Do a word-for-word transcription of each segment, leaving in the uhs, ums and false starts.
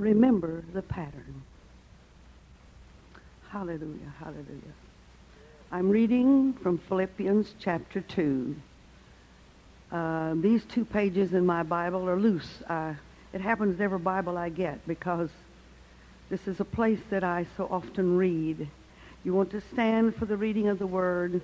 remember the pattern. Hallelujah, hallelujah. I'm reading from Philippians chapter two. Uh, these two pages in my Bible are loose. Uh, it happens every Bible I get because this is a place that I so often read. You want to stand for the reading of the Word.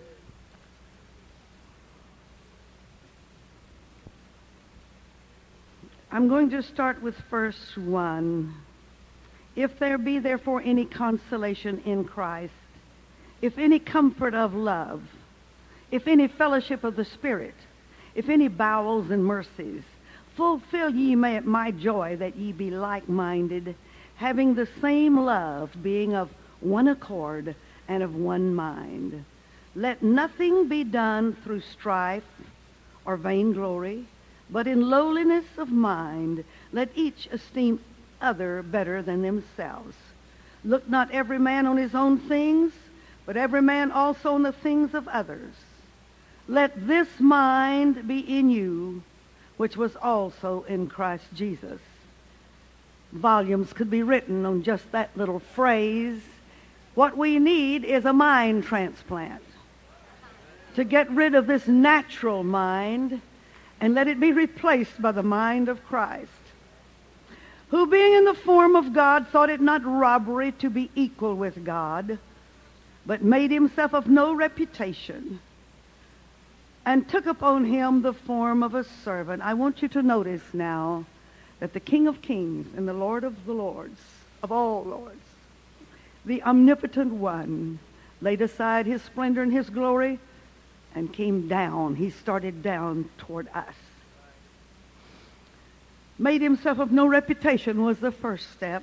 I'm going to start with verse one. If there be therefore any consolation in Christ, if any comfort of love, if any fellowship of the Spirit, if any bowels and mercies, fulfill ye may, my joy, that ye be like-minded, having the same love, being of one accord and of one mind. Let nothing be done through strife or vainglory, but in lowliness of mind, let each esteem other better than themselves. Look not every man on his own things, but every man also on the things of others. Let this mind be in you, which was also in Christ Jesus. Volumes could be written on just that little phrase. What we need is a mind transplant to get rid of this natural mind and let it be replaced by the mind of Christ, who being in the form of God thought it not robbery to be equal with God, but made himself of no reputation, and took upon him the form of a servant. I want you to notice now that the King of Kings and the Lord of the Lords, of all lords, the omnipotent one, laid aside his splendor and his glory and came down. He started down toward us. Made himself of no reputation was the first step.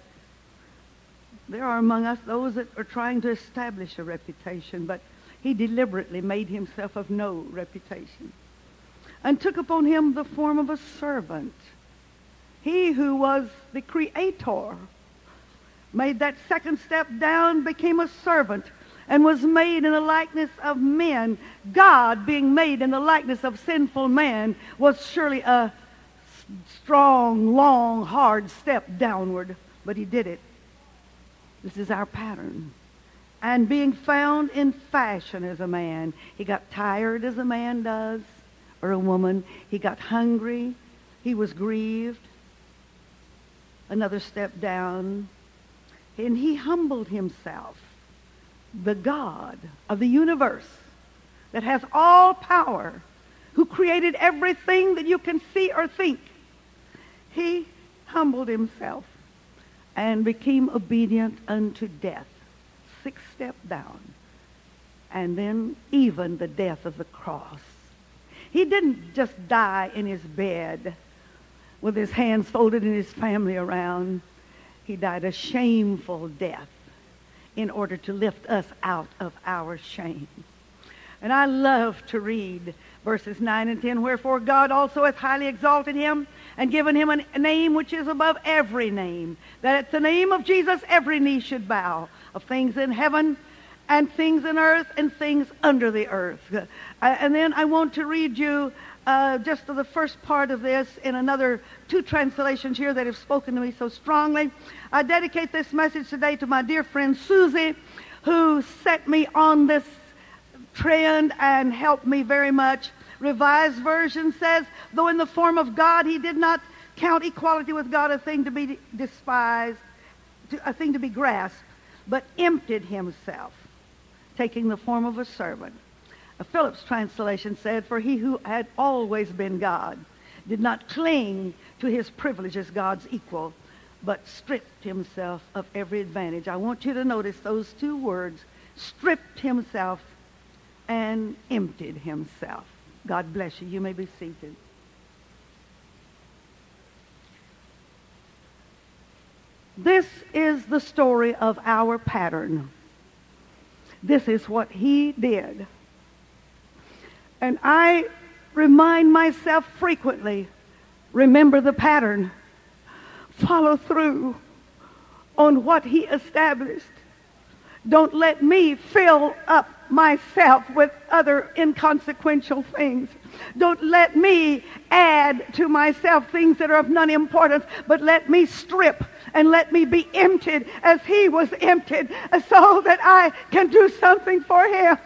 There are among us those that are trying to establish a reputation, but he deliberately made himself of no reputation and took upon him the form of a servant. He who was the creator made that second step down, became a servant, and was made in the likeness of men. God, being made in the likeness of sinful man, was surely a strong, long, hard step downward, but he did it. This is our pattern. And being found in fashion as a man, he got tired as a man does, or a woman. He got hungry. He was grieved. Another step down. And he humbled himself. The God of the universe that has all power, who created everything that you can see or think, he humbled himself and became obedient unto death. Six step down. And then even the death of the cross. He didn't just die in his bed with his hands folded and his family around. He died a shameful death in order to lift us out of our shame. And I love to read verses nine and ten. Wherefore God also hath highly exalted him and given him a name which is above every name, that at the name of Jesus every knee should bow, of things in heaven and things in earth and things under the earth. Uh, and then I want to read you uh, just the first part of this in another two translations here that have spoken to me so strongly. I dedicate this message today to my dear friend Susie, who set me on this trend and helped me very much. Revised Version says, though in the form of God, he did not count equality with God a thing to be despised, a thing to be grasped, but emptied himself, taking the form of a servant. A Phillips translation said, for he who had always been God did not cling to his privilege as God's equal, but stripped himself of every advantage. I want you to notice those two words, stripped himself and emptied himself. God bless you. You may be seated. This is the story of our pattern. This is what he did. And I remind myself frequently, remember the pattern. Follow through on what he established. Don't let me fill up myself with other inconsequential things. Don't let me add to myself things that are of none importance, but let me strip and let me be emptied as he was emptied, so that I can do something for him.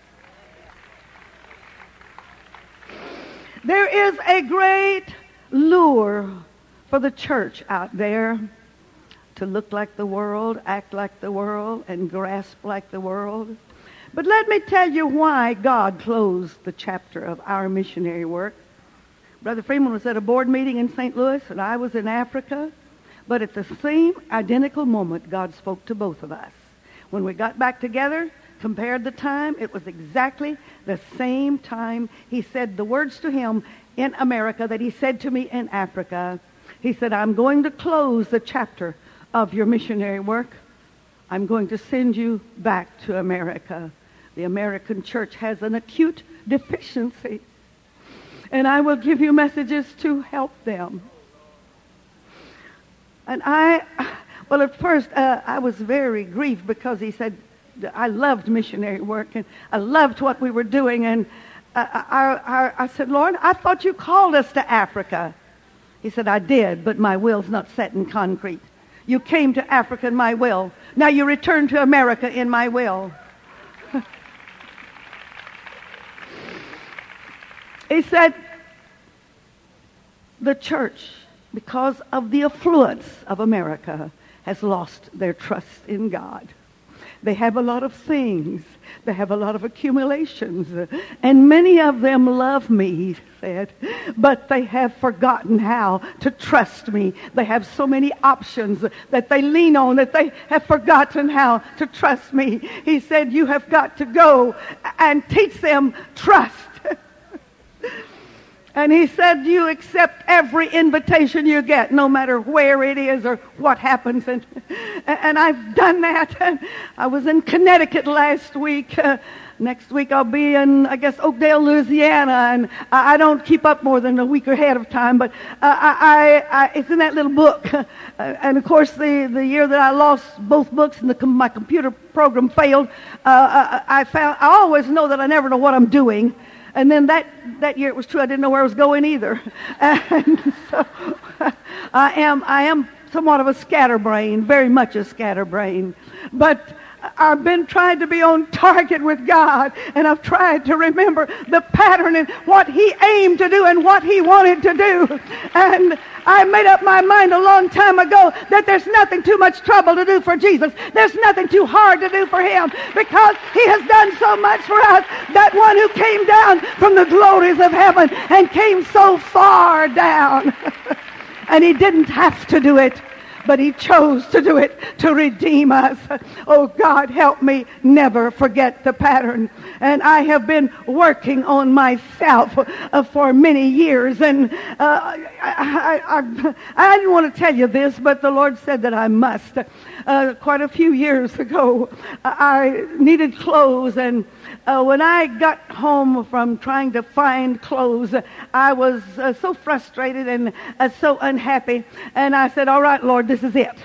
There is a great lure for the church out there to look like the world, act like the world, and grasp like the world. But let me tell you why God closed the chapter of our missionary work. Brother Freeman was at a board meeting in Saint Louis, and I was in Africa. But at the same identical moment, God spoke to both of us. When we got back together, compared the time, it was exactly the same time he said the words to him in America that he said to me in Africa. He said, I'm going to close the chapter of your missionary work. I'm going to send you back to America. The American church has an acute deficiency, and I will give you messages to help them. And I, well, at first, uh, I was very grieved because he said, I loved missionary work, and I loved what we were doing. And I, I, I, I said, Lord, I thought you called us to Africa. He said, I did, but my will's not set in concrete. You came to Africa in my will. Now you return to America in my will. He said, the church, because of the affluence of America, has lost their trust in God. They have a lot of things. They have a lot of accumulations. And many of them love me, he said, but they have forgotten how to trust me. They have so many options that they lean on that they have forgotten how to trust me. He said, you have got to go and teach them trust. And he said, you accept every invitation you get, no matter where it is or what happens. And, and I've done that. I was in Connecticut last week. Uh, next week I'll be in, I guess, Oakdale, Louisiana. And I, I don't keep up more than a week ahead of time. But uh, I, I, I, it's in that little book. Uh, and, of course, the, the year that I lost both books and the, my computer program failed, uh, I, I found I always know that I never know what I'm doing. And then that, that year it was true. I didn't know where I was going either. And so I am I am somewhat of a scatterbrain, very much a scatterbrain. But I've been trying to be on target with God, and I've tried to remember the pattern and what he aimed to do and what he wanted to do. And I made up my mind a long time ago that there's nothing too much trouble to do for Jesus. There's nothing too hard to do for him, because he has done so much for us. That one who came down from the glories of heaven and came so far down. And he didn't have to do it, but he chose to do it to redeem us. Oh, God, help me never forget the pattern. And I have been working on myself uh, for many years. And uh, I, I, I, I didn't want to tell you this, but the Lord said that I must. Uh, quite a few years ago, I needed clothes, and Uh, when I got home from trying to find clothes, I was uh, so frustrated and uh, so unhappy. And I said, all right, Lord, this is it.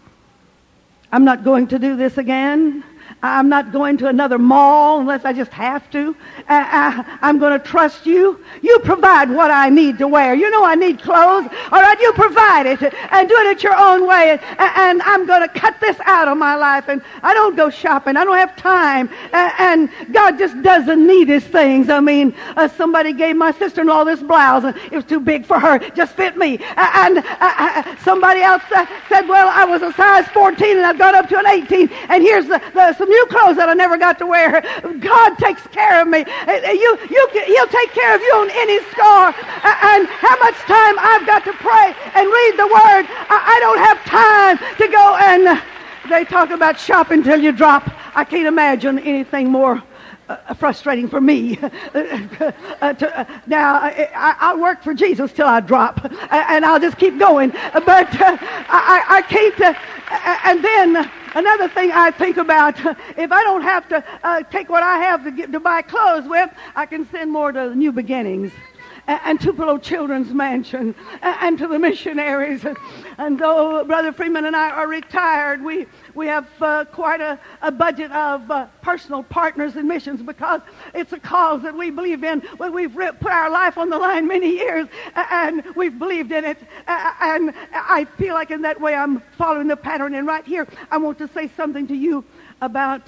I'm not going to do this again. I'm not going to another mall unless I just have to. I, I, I'm going to trust you. You provide what I need to wear. You know I need clothes. All right, you provide it and do it at your own way. And, and I'm going to cut this out of my life. And I don't go shopping. I don't have time. And, and God just doesn't need his things. I mean, uh, somebody gave my sister-in-law this blouse, and it was too big for her. It just fit me. And uh, uh, somebody else uh, said, well, I was a size fourteen, and I've got up to an eighteen. And here's the, the some new clothes that I never got to wear. God takes care of me. You, you, he'll take care of you on any score. And how much time I've got to pray and read the Word. I don't have time to go and they talk about shopping till you drop. I can't imagine anything more Uh, frustrating for me. uh, to, uh, now, I, I work for Jesus till I drop, uh, and I'll just keep going. But uh, I, I can't. Uh, and then another thing I think about: if I don't have to uh, take what I have to, get, to buy clothes with, I can send more to New Beginnings. and, and Tupelo Children's Mansion, and, and to the missionaries. And, and though Brother Freeman and I are retired, we, we have uh, quite a, a budget of uh, personal partners in missions, because it's a cause that we believe in. Well, we've re- put our life on the line many years, and we've believed in it. And I feel like in that way I'm following the pattern. And right here, I want to say something to you about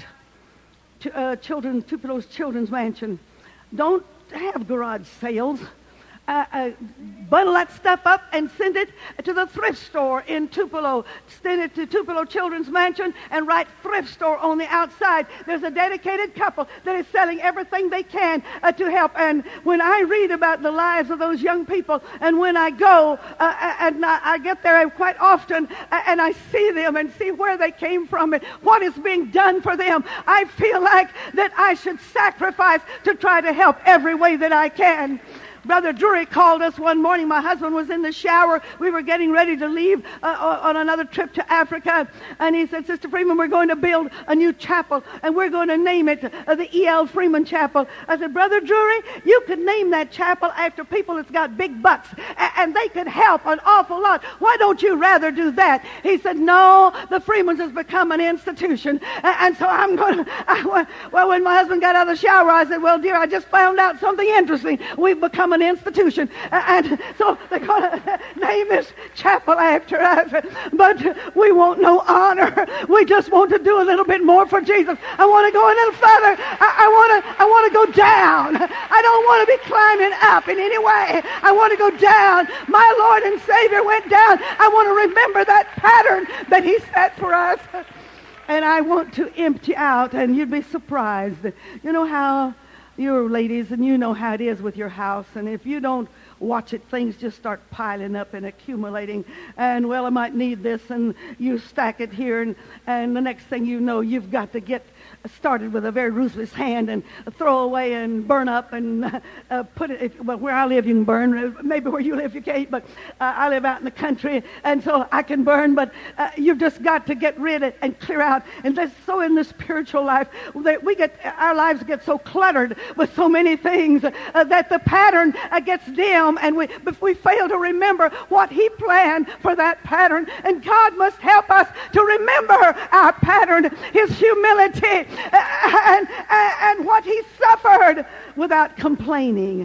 uh, children, Tupelo's Children's Mansion. Don't have garage sales. Uh, uh, bundle that stuff up and send it to the thrift store in Tupelo. Send it to Tupelo Children's Mansion and write thrift store on the outside. There's a dedicated couple that is selling everything they can uh, to help. And when I read about the lives of those young people, and when I go uh, and I, I get there quite often uh, and I see them and see where they came from and what is being done for them, I feel like that I should sacrifice to try to help every way that I can. Brother Drury called us one morning. My husband was in the shower. We were getting ready to leave uh, on another trip to Africa. And he said, Sister Freeman, we're going to build a new chapel, and we're going to name it uh, the E L Freeman Chapel. I said, Brother Drury, you could name that chapel after people that's got big bucks, a- and they could help an awful lot. Why don't you rather do that? He said, no, the Freemans has become an institution. A- and so I'm going to... Well, when my husband got out of the shower, I said, well, dear, I just found out something interesting. We've become an institution, and so they're going to name this chapel after us, but we want no honor. We just want to do a little bit more for Jesus. I want to go a little further. I, I want to I want to go down. I don't want to be climbing up in any way. I want to go down. My Lord and Savior went down. I want to remember that pattern that he set for us, and I want to empty out. And you'd be surprised. You know how you're ladies, and you know how it is with your house, and if you don't watch it, things just start piling up and accumulating, and well, I might need this, and you stack it here, and, and the next thing you know, you've got to get started with a very ruthless hand and throw away and burn up and uh, put it, if, well, where I live you can burn, maybe where you live you can't, but uh, I live out in the country, and so I can burn, but uh, you've just got to get rid of and clear out. And that's so in the spiritual life that we get, our lives get so cluttered with so many things uh, that the pattern uh, gets dim, and we, if we fail to remember what he planned for that pattern, and God must help us to remember our pattern, his humility, and, and, and what he suffered without complaining.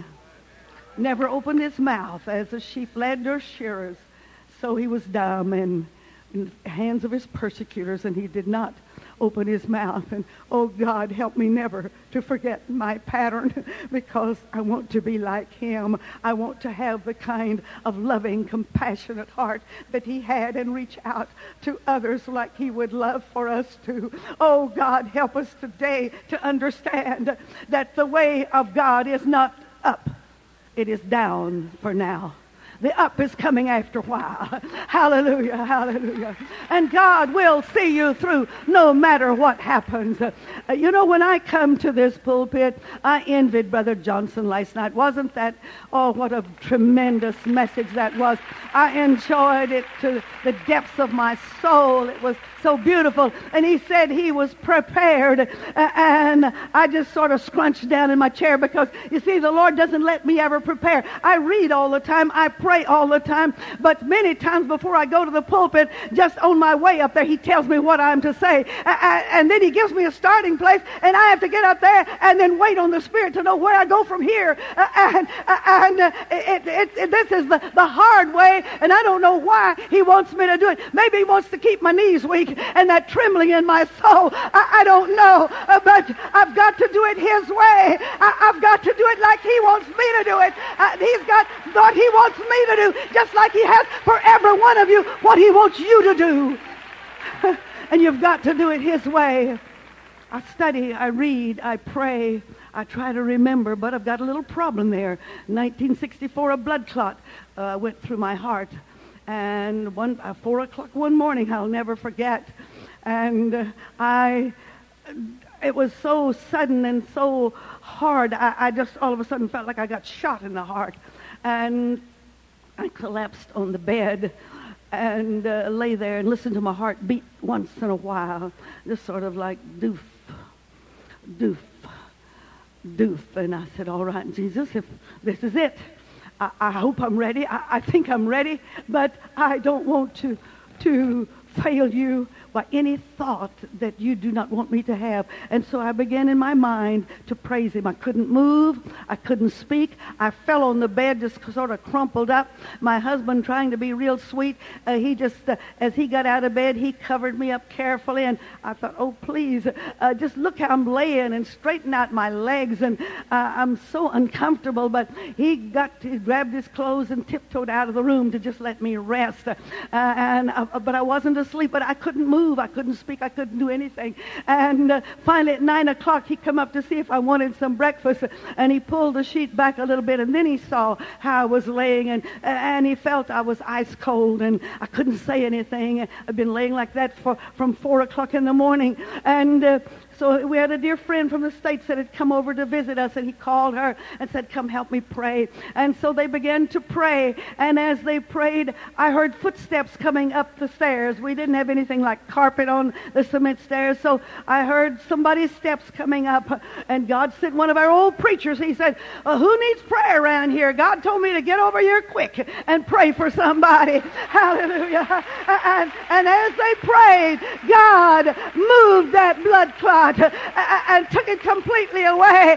Never opened his mouth. As a sheep led their shearers, so he was dumb and in the hands of his persecutors, and he did not open his mouth. And oh God, help me never to forget my pattern, because I want to be like him. I want to have the kind of loving, compassionate heart that he had, and reach out to others like he would love for us to. Oh God, help us today to understand that the way of God is not up, it is down for now. The up is coming after a while. Hallelujah, hallelujah. And God will see you through no matter what happens. Uh, you know, when I come to this pulpit, I envied Brother Johnson last night. Wasn't that, oh, what a tremendous message that was. I enjoyed it to the depths of my soul. It was so beautiful. And he said he was prepared. Uh, and I just sort of scrunched down in my chair, because, you see, the Lord doesn't let me ever prepare. I read all the time. I pray all the time. But many times before I go to the pulpit, just on my way up there, he tells me what I'm to say. Uh, and then he gives me a starting place, and I have to get up there and then wait on the Spirit to know where I go from here. Uh, and uh, and uh, it, it, it, this is the, the hard way, and I don't know why he wants me to do it. Maybe he wants to keep my knees weak and that trembling in my soul. I, I don't know, uh, but I've got to do it his way. I, I've got to do it like he wants me to do it. Uh, he's got what he wants me to do, just like he has for every one of you what he wants you to do. And you've got to do it his way. I study, I read, I pray, I try to remember, but I've got a little problem there. nineteen sixty-four, a blood clot uh, went through my heart. And one, uh, four o'clock one morning, I'll never forget. And uh, I, it was so sudden and so hard. I, I just all of a sudden felt like I got shot in the heart. And I collapsed on the bed and uh, lay there and listened to my heart beat once in a while. Just sort of like doof, doof, doof. And I said, all right, Jesus, if this is it, I, I hope I'm ready. I, I think I'm ready, but I don't want to, to fail you by any thought that you do not want me to have. And so I began in my mind to praise him. I couldn't move. I couldn't speak. I fell on the bed, just sort of crumpled up. My husband, trying to be real sweet, uh, he just, uh, as he got out of bed, he covered me up carefully. And I thought, oh, please, uh, just look how I'm laying, and straighten out my legs. And uh, I'm so uncomfortable. But he got to, he grabbed his clothes and tiptoed out of the room to just let me rest. Uh, and uh, But I wasn't asleep, but I couldn't move. I couldn't speak. I couldn't do anything. And uh, finally at nine o'clock, he come up to see if I wanted some breakfast. And he pulled the sheet back a little bit. And then he saw how I was laying. And, and he felt I was ice cold. And I couldn't say anything. I've been laying like that for, from four o'clock in the morning. And uh, so we had a dear friend from the States that had come over to visit us, and he called her and said, come help me pray. And so they began to pray, and as they prayed, I heard footsteps coming up the stairs. We didn't have anything like carpet on the cement stairs, so I heard somebody's steps coming up, and God sent one of our old preachers. He said, well, who needs prayer around here? God told me to get over here quick and pray for somebody. Hallelujah. And, and as they prayed, God moved that blood clot and took it completely away.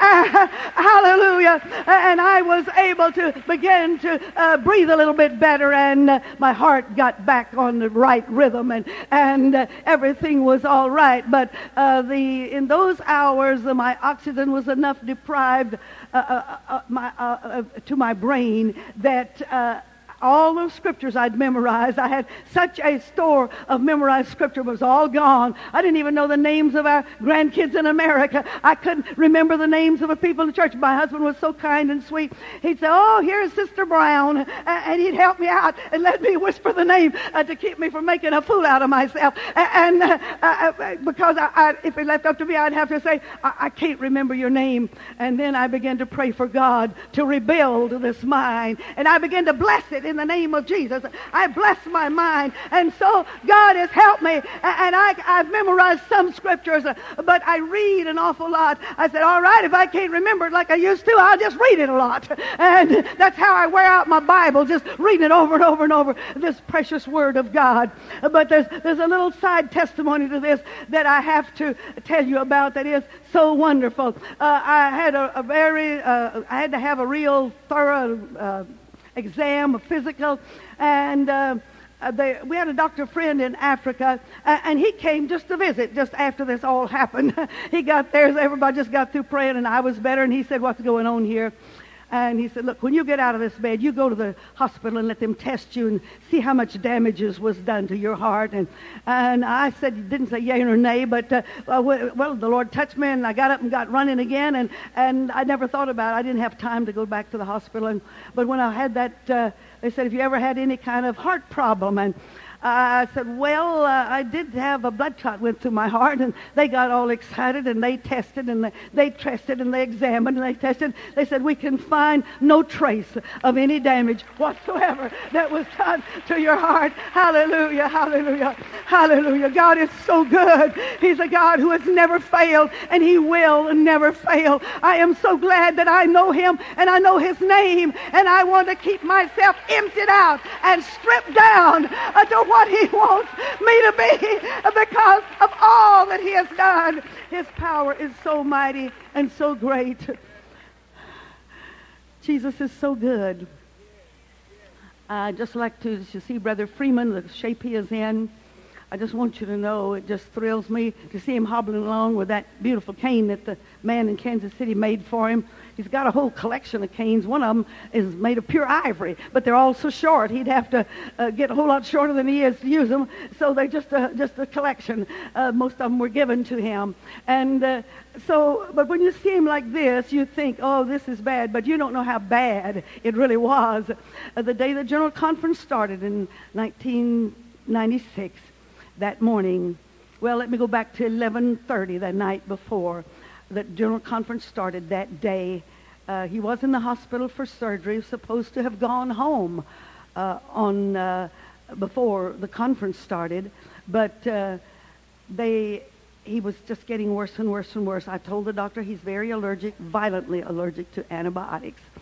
Hallelujah. And I was able to begin to uh, breathe a little bit better, and uh, my heart got back on the right rhythm, and and uh, everything was all right. But uh, the in those hours, uh, my oxygen was enough deprived uh, uh, uh, my, uh, uh, to my brain that uh, all those scriptures I'd memorized, I had such a store of memorized scripture, was all gone. I didn't even know the names of our grandkids in America. I couldn't remember the names of the people in the church. My husband was so kind and sweet. He'd say, oh, here's Sister Brown. And he'd help me out and let me whisper the name uh, to keep me from making a fool out of myself. And uh, uh, because I, I, if it left up to me, I'd have to say, I, I can't remember your name. And then I began to pray for God to rebuild this mind. And I began to bless it in the name of Jesus. I bless my mind, and so God has helped me, and I, I've memorized some scriptures, but I read an awful lot. I said, all right, if I can't remember it like I used to, I'll just read it a lot, and that's how I wear out my Bible, just reading it over and over and over, this precious Word of God. But there's, there's a little side testimony to this that I have to tell you about that is so wonderful. Uh, I had a, a very, uh, I had to have a real thorough uh, exam, a physical, and uh, they, we had a doctor friend in Africa, uh, and he came just to visit just after this all happened. He got there, everybody just got through praying, and I was better, and he said, what's going on here? And he said, look, when you get out of this bed, you go to the hospital and let them test you and see how much damages was done to your heart. And and I said, didn't say yay or nay, but, uh, well, the Lord touched me, and I got up and got running again. And, and I never thought about it. I didn't have time to go back to the hospital. And, but when I had that, uh, they said, have you ever had any kind of heart problem? And I said, well, uh, I did have a blood clot went through my heart, and they got all excited, and they tested, and they, they tested, and they examined, and they tested. They said, we can find no trace of any damage whatsoever that was done to your heart. Hallelujah, hallelujah, hallelujah. God is so good. He's a God who has never failed, and He will never fail. I am so glad that I know Him, and I know His name, and I want to keep myself emptied out and stripped down uh, to what He wants me to be because of all that He has done. His power is so mighty and so great. Jesus is so good. I'd just like to, to see Brother Freeman, the shape he is in. I just want you to know it just thrills me to see him hobbling along with that beautiful cane that the man in Kansas City made for him. He's got a whole collection of canes. One of them is made of pure ivory, but they're all so short. He'd have to uh, get a whole lot shorter than he is to use them. So they're just a, just a collection. Uh, most of them were given to him. And uh, so, but when you see him like this, you think, oh, this is bad. But you don't know how bad it really was. Uh, the day the General Conference started in nineteen ninety-six, that morning, well, let me go back to eleven thirty the night before. The General Conference started that day. Uh, he was in the hospital for surgery. He was supposed to have gone home uh, on uh, before the conference started, but uh, they he was just getting worse and worse and worse. I told the doctor he's very allergic, violently allergic to antibiotics.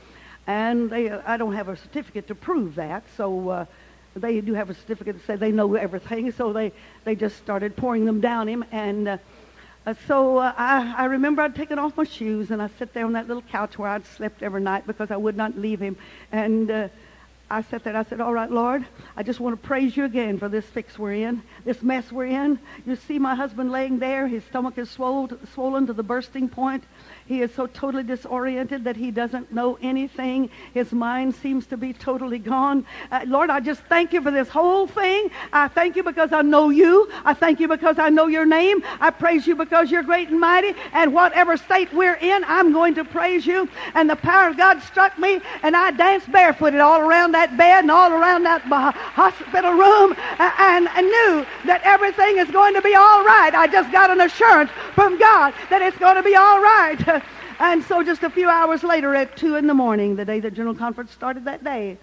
And they, I don't have a certificate to prove that, so uh, they do have a certificate to say they know everything, so they, they just started pouring them down him. And uh, uh, so uh, I, I remember I'd taken off my shoes, and I sat there on that little couch where I'd slept every night because I would not leave him. And uh, I sat there and I said, all right, Lord, I just want to praise you again for this fix we're in, this mess we're in. You see my husband laying there. His stomach is swollen, swollen to the bursting point. He is so totally disoriented that he doesn't know anything. His mind seems to be totally gone. Uh, Lord, I just thank you for this whole thing. I thank you because I know you. I thank you because I know your name. I praise you because you're great and mighty. And whatever state we're in, I'm going to praise you. And the power of God struck me, and I danced barefooted all around that bed and all around that uh, hospital room, uh, and I knew that everything is going to be all right. I just got an assurance from God that it's going to be all right. And so just a few hours later at two in the morning, the day the General Conference started that day,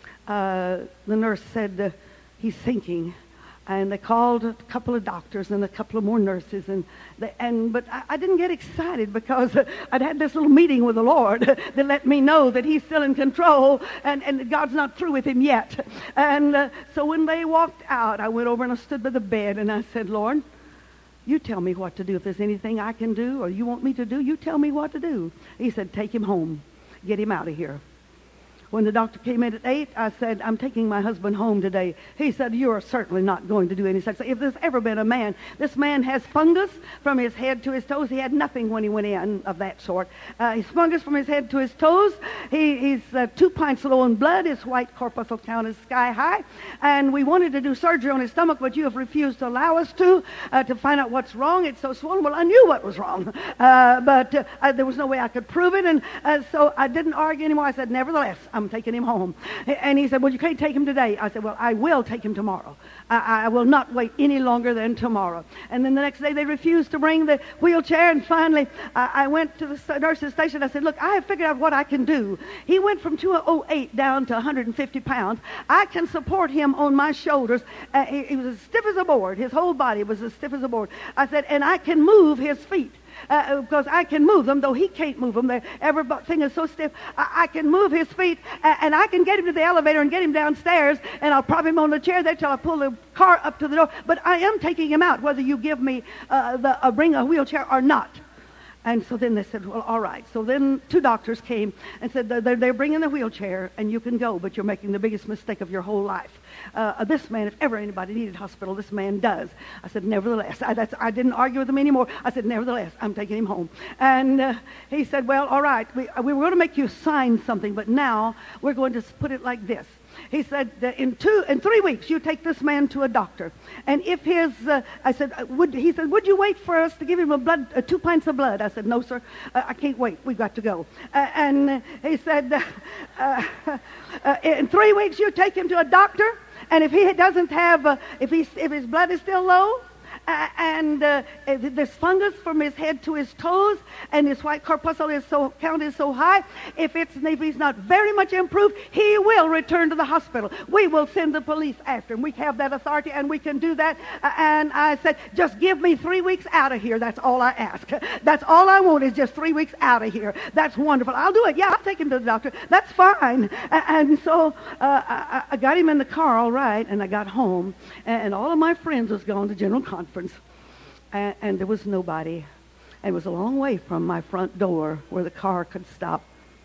uh, the nurse said, uh, he's sinking. And they called a couple of doctors and a couple of more nurses. And, they, and But I, I didn't get excited because uh, I'd had this little meeting with the Lord that let me know that he's still in control and, and God's not through with him yet. And uh, so when they walked out, I went over and I stood by the bed and I said, Lord, you tell me what to do. If there's anything I can do or you want me to do, you tell me what to do. He said, take him home. Get him out of here. When the doctor came in at eight, I said, I'm taking my husband home today. He said, you are certainly not going to do any such thing. If there's ever been a man, this man has fungus from his head to his toes. He had nothing when he went in of that sort. Uh, he's fungus from his head to his toes. He, he's uh, two pints low in blood. His white corpuscle count is sky high. And we wanted to do surgery on his stomach, but you have refused to allow us to, uh, to find out what's wrong. It's so swollen. Well, I knew what was wrong, uh, but uh, I, there was no way I could prove it. And uh, so I didn't argue anymore. I said, nevertheless, I'm taking him home. And he said, well, you can't take him today. I said, well, I will take him tomorrow. I, I will not wait any longer than tomorrow. And then the next day they refused to bring the wheelchair. And finally, I, I went to the nurse's station. I said, look, I have figured out what I can do. He went from two oh eight down to one hundred fifty pounds. I can support him on my shoulders. Uh, he, he was as stiff as a board. His whole body was as stiff as a board. I said, and I can move his feet. Uh, because I can move them, though he can't move them. They're, everything is so stiff. I, I can move his feet, uh, and I can get him to the elevator and get him downstairs, and I'll prop him on the chair there till I pull the car up to the door. But I am taking him out, whether you give me uh, the uh, bring a wheelchair or not. And so then they said, well, all right. So then two doctors came and said, they're, they're bringing the wheelchair, and you can go, but you're making the biggest mistake of your whole life. Uh, this man, if ever anybody needed hospital, this man does. I said, nevertheless. I, that's, I didn't argue with him anymore. I said, nevertheless, I'm taking him home. And uh, he said, well, all right. We, we were going to make you sign something, but now we're going to put it like this. He said, that in two, in three weeks, you take this man to a doctor. And if his, uh, I said, uh, would, he said, would you wait for us to give him a blood, uh, two pints of blood? I said, no, sir, uh, I can't wait. We've got to go. Uh, and uh, he said, uh, uh, in three weeks, you take him to a doctor. And if he doesn't have, uh, if, he's, if his blood is still low, Uh, and uh, there's fungus from his head to his toes, and his white corpuscle is so, count is so high, if, it's, if he's not very much improved, he will return to the hospital. We will send the police after him. We have that authority, and we can do that. Uh, and I said, just give me three weeks out of here. That's all I ask. That's all I want is just three weeks out of here. That's wonderful. I'll do it. Yeah, I'll take him to the doctor. That's fine. Uh, and so uh, I, I got him in the car all right, and I got home, and, and all of my friends was gone to General Conference. And, and there was nobody. And it was a long way from my front door where the car could stop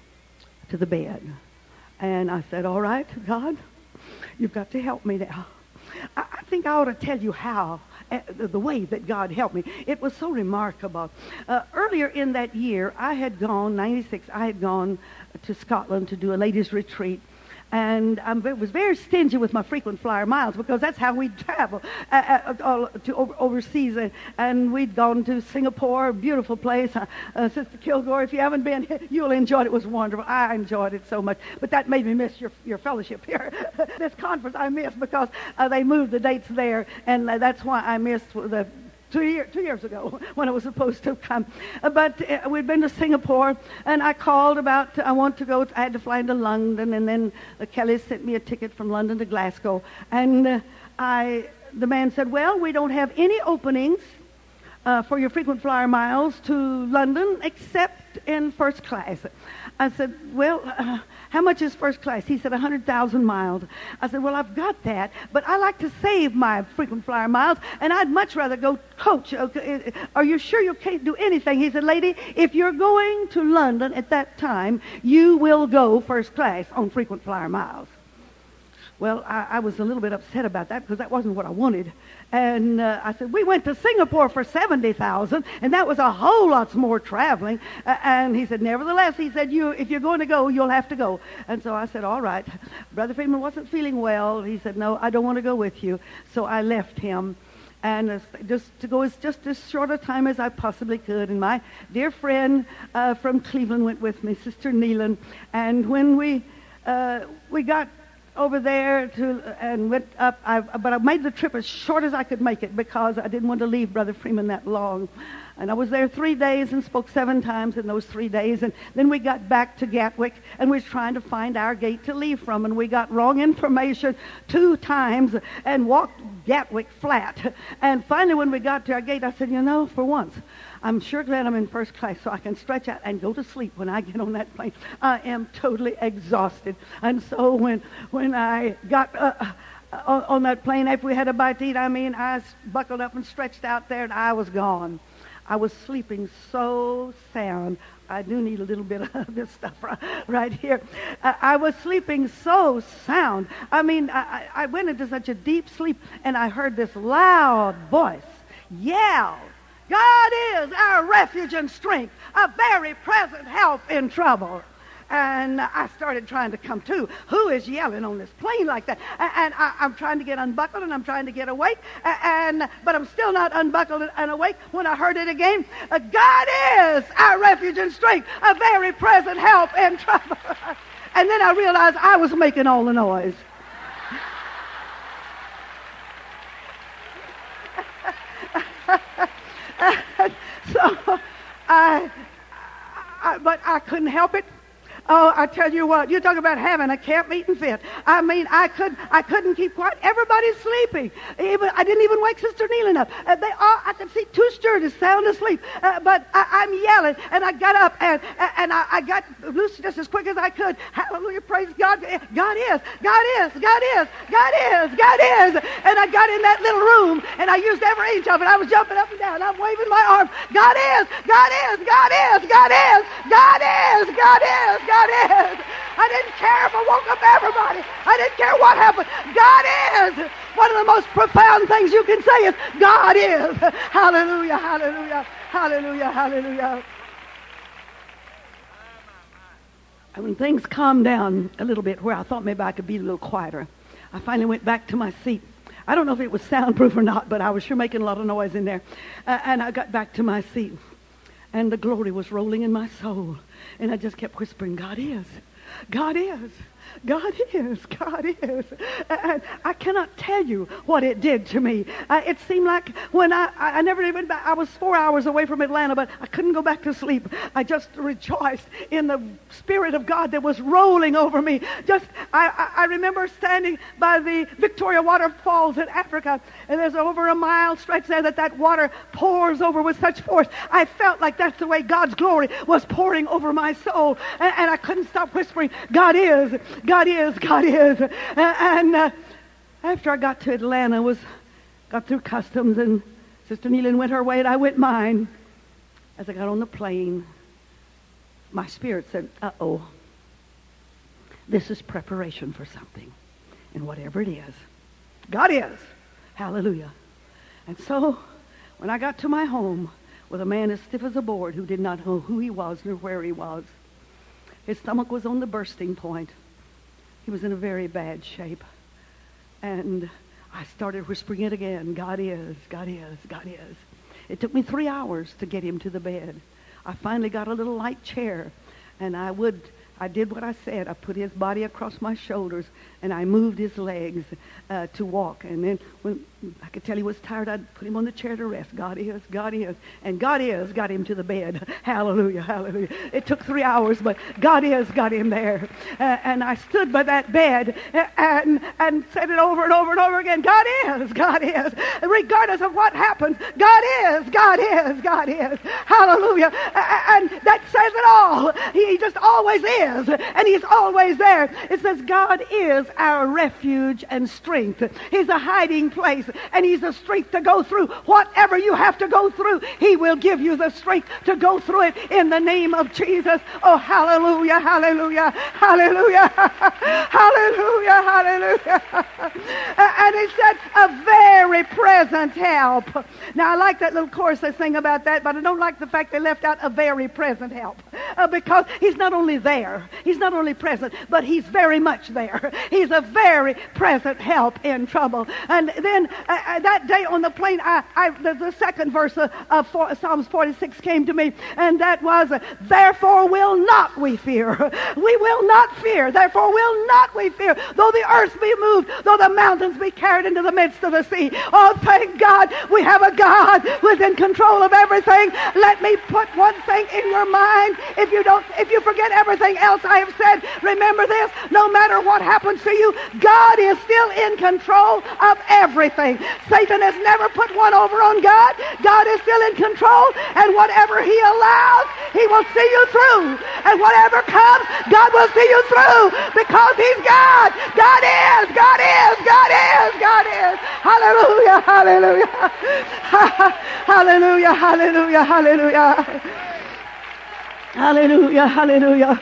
to the bed. And I said, all right, God, you've got to help me now. I, I think I ought to tell you how, uh, the, the way that God helped me. It was so remarkable. Uh, earlier in that year, I had gone, ninety-six, I had gone to Scotland to do a ladies' retreat. And I was very stingy with my frequent flyer miles because that's how we'd travel uh, uh, all to over, overseas. And, and we'd gone to Singapore, a beautiful place. Uh, uh, Sister Kilgore, if you haven't been, you'll enjoy it. It was wonderful. I enjoyed it so much. But that made me miss your, your fellowship here. This conference I missed because uh, they moved the dates there. And uh, that's why I missed the... Two, year, two years ago when I was supposed to come. Uh, but uh, we'd been to Singapore, and I called about, I want to go, I had to fly into London, and then uh, Kelly sent me a ticket from London to Glasgow. And uh, I, the man said, well, we don't have any openings uh, for your frequent flyer miles to London except in first class. I said, well, uh, how much is first class? He said, one hundred thousand miles. I said, well, I've got that, but I like to save my frequent flyer miles, and I'd much rather go coach. Are you sure you can't do anything? He said, lady, if you're going to London at that time, you will go first class on frequent flyer miles. Well, I, I was a little bit upset about that because that wasn't what I wanted. And uh, I said, we went to Singapore for seventy thousand dollars, and that was a whole lot more traveling. Uh, and he said, nevertheless, he said, you, if you're going to go, you'll have to go. And so I said, all right. Brother Freeman wasn't feeling well. He said, no, I don't want to go with you. So I left him. And uh, just to go as just as short a time as I possibly could. And my dear friend uh, from Cleveland went with me, Sister Neelan. And when we uh, we got over there to and went up, I, but I made the trip as short as I could make it because I didn't want to leave Brother Freeman that long. And I was there three days and spoke seven times in those three days. And then we got back to Gatwick, and we was trying to find our gate to leave from. And we got wrong information two times and walked Gatwick flat. And finally, when we got to our gate, I said, you know, for once, I'm sure glad I'm in first class so I can stretch out and go to sleep when I get on that plane. I am totally exhausted. And so when, when I got uh, on, on that plane, after we had a bite to eat, I mean, I buckled up and stretched out there, and I was gone. I was sleeping so sound. I do need a little bit of this stuff right, right here. Uh, I was sleeping so sound. I mean, I, I went into such a deep sleep, and I heard this loud voice yell, God is our refuge and strength, a very present help in trouble. And I started trying to come to. Who is yelling on this plane like that? And I, I'm trying to get unbuckled, and I'm trying to get awake, and but I'm still not unbuckled and awake when I heard it again. Uh, God is our refuge and strength, a very present help in trouble. And then I realized I was making all the noise. so I, I, but I couldn't help it. Oh, I tell you what, you talk about having a camp meeting fit. I mean, I could, I couldn't keep quiet. Everybody's sleeping. Even, I didn't even wake Sister Neelan up. Uh, they all, I could see two stewardesses sound asleep. Uh, but I, I'm yelling, and I got up, and and I, I got loose just as quick as I could. Hallelujah, praise God. God is, God is, God is, God is, God is. And I got in that little room, and I used every inch of it. I was jumping up and down. I'm waving my arms. God is, God is, God is, God is, God is, God is, God is. God is. I didn't care if I woke up everybody. I didn't care what happened. God is. One of the most profound things you can say is, God is. Hallelujah, hallelujah, hallelujah, hallelujah. And when things calmed down a little bit where I thought maybe I could be a little quieter, I finally went back to my seat. I don't know if it was soundproof or not, but I was sure making a lot of noise in there. Uh, and I got back to my seat. And the glory was rolling in my soul. And I just kept whispering, God is, God is, God is, God is. And I cannot tell you what it did to me. Uh, it seemed like when I, I never even, I was four hours away from Atlanta, but I couldn't go back to sleep. I just rejoiced in the Spirit of God that was rolling over me. Just, I, I, I remember standing by the Victoria Waterfalls in Africa, and there's over a mile stretch there that that water pours over with such force. I felt like that's the way God's glory was pouring over my soul, and, and I couldn't stop whispering, God is, God is, God is. And, and uh, after I got to Atlanta, was got through customs, and Sister Neelan went her way, and I went mine. As I got on the plane, my spirit said, uh-oh, this is preparation for something. And whatever it is, God is. Hallelujah. And so, when I got to my home with a man as stiff as a board who did not know who he was nor where he was, his stomach was on the bursting point. He was in a very bad shape. And I started whispering it again, God is, God is, God is. It took me three hours to get him to the bed. I finally got a little light chair, and I would, I did what I said. I put his body across my shoulders, and I moved his legs uh, to walk. And then when I could tell he was tired. I'd put him on the chair to rest. God is, God is. And God is got him to the bed. Hallelujah, hallelujah. It took three hours, but God is got him there. Uh, and I stood by that bed and, and said it over and over and over again. God is, God is. Regardless of what happens, God is, God is, God is. Hallelujah. And that says it all. He just always is. And he's always there. It says God is our refuge and strength. He's a hiding place. And he's a strength to go through whatever you have to go through. He will give you the strength to go through it in the name of Jesus. Oh, hallelujah, hallelujah, hallelujah, hallelujah, hallelujah. And he said, a very present help. Now, I like that little chorus they sing about that, but I don't like the fact they left out a very present help. Uh, because he's not only there, he's not only present, but he's very much there. He's a very present help in trouble. And then uh, that day on the plane, I, I, the, the second verse of, of for, Psalms forty-six came to me, and that was, uh, therefore will not we fear. We will not fear. Therefore will not we fear. Though the earth be moved, though the mountains be carried into the midst of the sea. Oh, thank God we have a God who is in control of everything. Let me put one thing in your mind. If you don't, if you forget everything else I have said, remember this: no matter what happens to you, God is still in control of everything. Satan has never put one over on God. God is still in control, and whatever he allows, he will see you through. And whatever comes, God will see you through, because he's God. God is, God is, God is, God is. Hallelujah, hallelujah. Hallelujah, hallelujah, hallelujah. Hallelujah, hallelujah.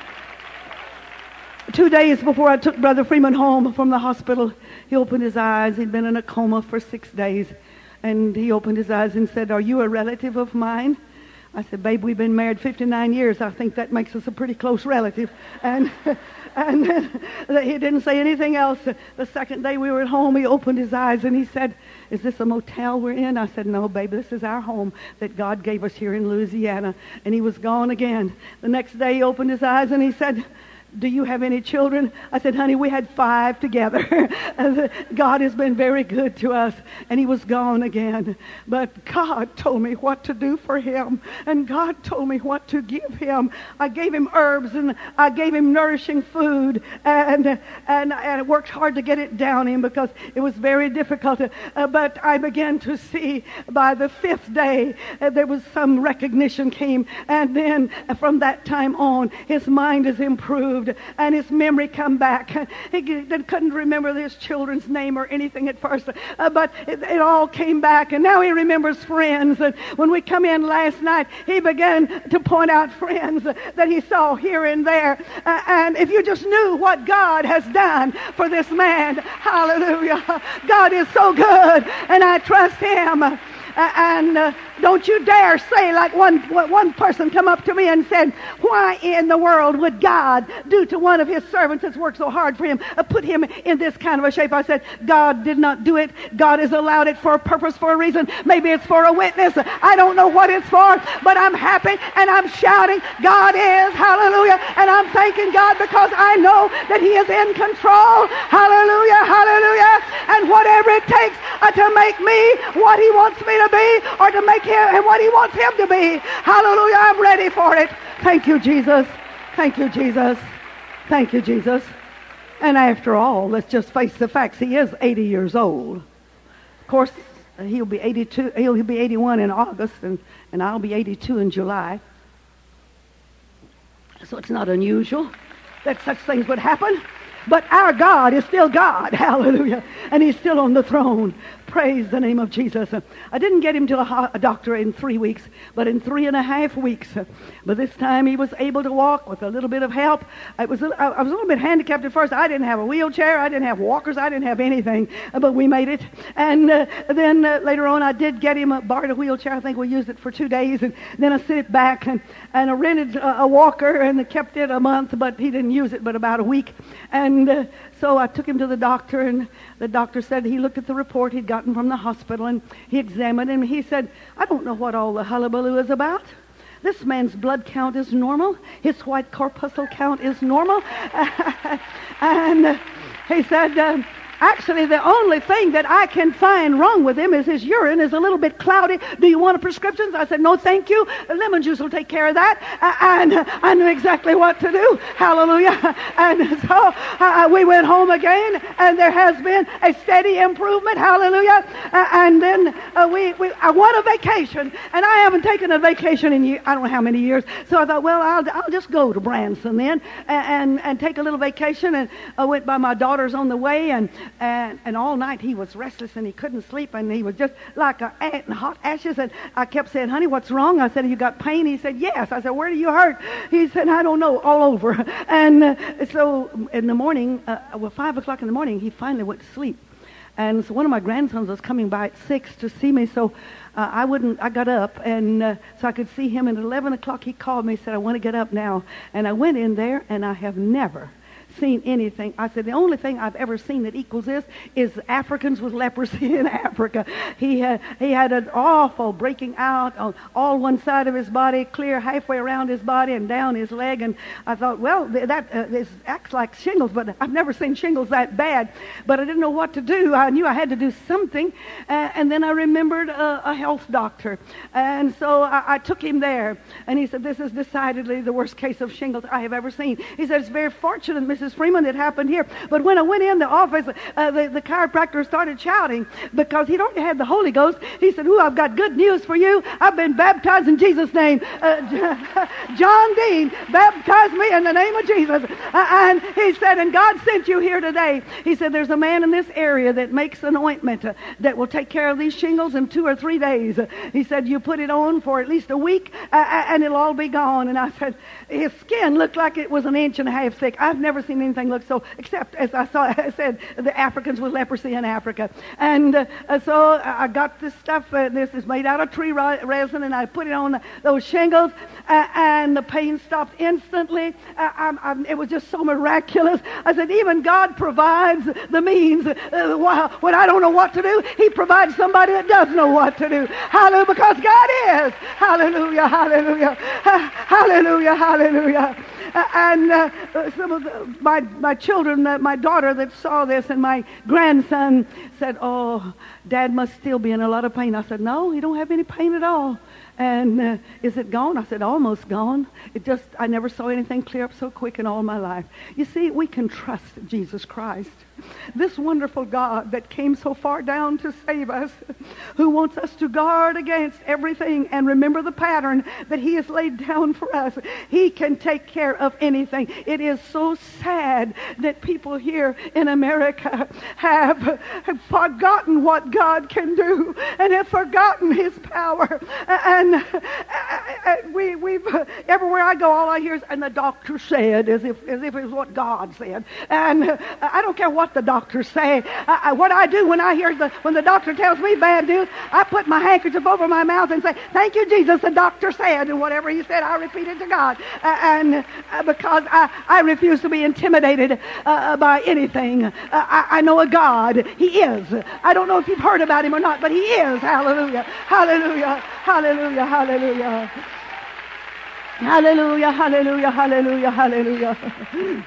Two days before I took Brother Freeman home from the hospital, he opened his eyes. He'd been in a coma for six days. And he opened his eyes and said, "Are you a relative of mine?" I said, "Babe, we've been married fifty-nine years. I think that makes us a pretty close relative." And and he didn't say anything else. The second day we were at home, he opened his eyes and he said, "Is this a motel we're in?" I said, "No, baby, this is our home that God gave us here in Louisiana." And he was gone again. The next day he opened his eyes and he said, "Do you have any children?" I said, "Honey, we had five together." God has been very good to us. And he was gone again. But God told me what to do for him. And God told me what to give him. I gave him herbs and I gave him nourishing food. And and, and I worked hard to get it down him because it was very difficult. Uh, but I began to see by the fifth day uh, there was some recognition came. And then uh, from that time on, his mind is improved. And his memory come back. He couldn't remember his children's name or anything at first, uh, but it, it all came back, and now he remembers friends. And when we come in last night, he began to point out friends that he saw here and there. Uh, and if you just knew what God has done for this man, hallelujah, God is so good, and I trust him. Uh, and uh, don't you dare say, like one one person come up to me and said, "Why in the world would God do to one of his servants that's worked so hard for him, uh, put him in this kind of a shape?" I said, God did not do it. God has allowed it for a purpose, for a reason. Maybe it's for a witness. I don't know what it's for, but I'm happy and I'm shouting, God is, hallelujah. And I'm thanking God because I know that he is in control. Hallelujah, hallelujah. And whatever it takes uh, to make me what he wants me to be, or to make him and what he wants him to be, hallelujah, I'm ready for it. Thank you, Jesus. Thank you, Jesus. Thank you, Jesus. And after all, let's just face the facts. He is eighty years old. Of course, he'll be eighty-two. He'll be eighty-one in August, and, and I'll be eighty-two in July. So it's not unusual that such things would happen. But our God is still God, hallelujah, and he's still on the throne. Praise the name of Jesus. I didn't get him to a, ho- a doctor in three weeks, but in three and a half weeks. But this time he was able to walk with a little bit of help. I was, I was a little bit handicapped at first. I didn't have a wheelchair. I didn't have walkers. I didn't have anything, but we made it. And uh, then uh, later on I did get him a borrowed a wheelchair. I think we used it for two days. And then I sent it back and, and I rented a, a walker and kept it a month, but he didn't use it but about a week. And uh, so I took him to the doctor, and the doctor said he looked at the report he'd gotten from the hospital, and he examined him. He said, "I don't know what all the hullabaloo is about. This man's blood count is normal. His white corpuscle count is normal." And uh, he said, uh, Actually, the only thing that I can find wrong with him is his urine is a little bit cloudy. Do you want a prescription? I said, no, thank you. Lemon juice will take care of that. And I knew exactly what to do. Hallelujah. And so uh, we went home again, and there has been a steady improvement. Hallelujah. Uh, and then uh, we, we I went on a vacation, and I haven't taken a vacation in year, I don't know how many years. So I thought, well, I'll, I'll just go to Branson then and, and, and take a little vacation. And I went by my daughter's on the way, and And, and all night he was restless and he couldn't sleep, and he was just like an ant in hot ashes. And I kept saying, honey, what's wrong? I said, have you got pain? He said, yes. I said, where do you hurt? He said, I don't know, all over. And uh, so in the morning, uh, well, five o'clock in the morning, he finally went to sleep. And so one of my grandsons was coming by at six to see me, so uh, I wouldn't. I got up, and uh, so I could see him. And at eleven o'clock, he called me, said, I want to get up now. And I went in there, and I have never seen anything. I said, the only thing I've ever seen that equals this is Africans with leprosy in Africa. He had he had an awful breaking out on all one side of his body, clear halfway around his body and down his leg. And I thought, well, that uh, this acts like shingles, but I've never seen shingles that bad. But I didn't know what to do. I knew I had to do something. Uh, and then I remembered a, a health doctor. And so I, I took him there. And he said, this is decidedly the worst case of shingles I have ever seen. He said, it's very fortunate, Missus Freeman, it happened here. But when I went in the office, uh, the, the chiropractor started shouting because he'd already had the Holy Ghost. He said, ooh, I've got good news for you. I've been baptized in Jesus' name. Uh, John Dean baptized me in the name of Jesus. Uh, and he said, and God sent you here today. He said, there's a man in this area that makes an ointment uh, that will take care of these shingles in two or three days. Uh, he said, you put it on for at least a week uh, and it'll all be gone. And I said, his skin looked like it was an inch and a half thick. I've never seen anything look so, except as I saw, I said, the Africans with leprosy in Africa. And uh, so I got this stuff. Uh, this is made out of tree resin, and I put it on those shingles, uh, and the pain stopped instantly. Uh, I, I, it was just so miraculous. I said, even God provides the means. Uh, when I don't know what to do, He provides somebody that does know what to do. Hallelujah, because God is. Hallelujah, hallelujah, hallelujah, hallelujah. Uh, and uh, some of the, my my children, uh, my daughter that saw this, and my grandson said, "Oh, Dad must still be in a lot of pain." I said, "No, he don't have any pain at all." And uh, is it gone? I said, almost gone. It just, I never saw anything clear up so quick in all my life. You see, we can trust Jesus Christ. This wonderful God that came so far down to save us, who wants us to guard against everything and remember the pattern that He has laid down for us. He can take care of anything. It is so sad that people here in America have, have forgotten what God can do and have forgotten His power. And we, we've, everywhere I go, all I hear is, and the doctor said, as if, as if it was what God said. And I don't care what the doctors say. I, I, what I do when I hear the when the doctor tells me bad news, I put my handkerchief over my mouth and say, "Thank you, Jesus." The doctor said, and whatever he said, I repeat it to God. Uh, and uh, because I, I refuse to be intimidated uh, by anything. Uh, I, I know a God. He is. I don't know if you've heard about Him or not, but He is. Hallelujah. Hallelujah. Hallelujah. Hallelujah. Hallelujah. Hallelujah. Hallelujah. Hallelujah.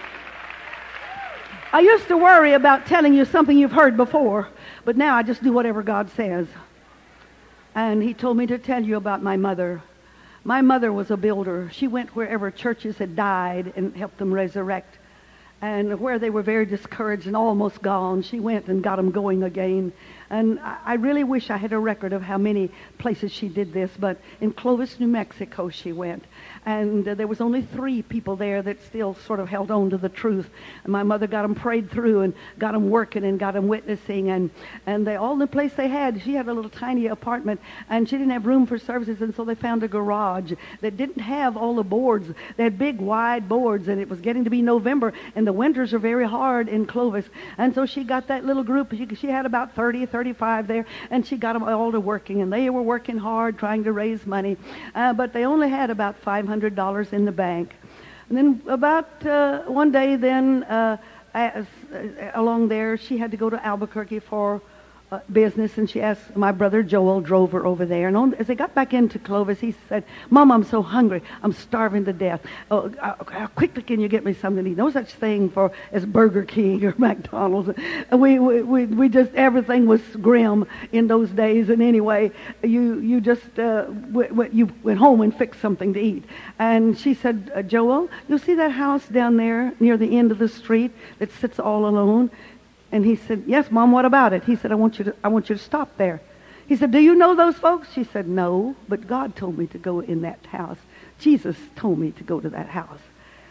I used to worry about telling you something you've heard before, but now I just do whatever God says. And He told me to tell you about my mother. My mother was a builder. She went wherever churches had died and helped them resurrect. And where they were very discouraged and almost gone, she went and got them going again. And I really wish I had a record of how many places she did this, but in Clovis, New Mexico she went. And uh, there was only three people there that still sort of held on to the truth. And my mother got them prayed through and got them working and got them witnessing. And, and they all the place they had, she had a little tiny apartment, and she didn't have room for services, and so they found a garage that didn't have all the boards. They had big, wide boards, and it was getting to be November, and the winters are very hard in Clovis. And so she got that little group. She, she had about thirty, thirty-five there, and she got them all to working, and they were working hard trying to raise money. Uh, but they only had about five hundred dollars in the bank. And then about uh, one day then, uh, as, uh, along there, she had to go to Albuquerque for uh, business, and she asked, my brother Joel drove her over there. And on, as they got back into Clovis, he said, Mom, I'm so hungry. I'm starving to death. Oh, uh, how quickly can you get me something to eat? No such thing for as Burger King or McDonald's. And we, we, we, we just, everything was grim in those days. And anyway, you, you just, uh, w- w- you went home and fixed something to eat. And she said, uh, Joel, you see that house down there near the end of the street that sits all alone? And he said, yes, Mom, what about it? He said, I want you to, I want you to stop there. He said, do you know those folks? She said, no, but God told me to go in that house. Jesus told me to go to that house.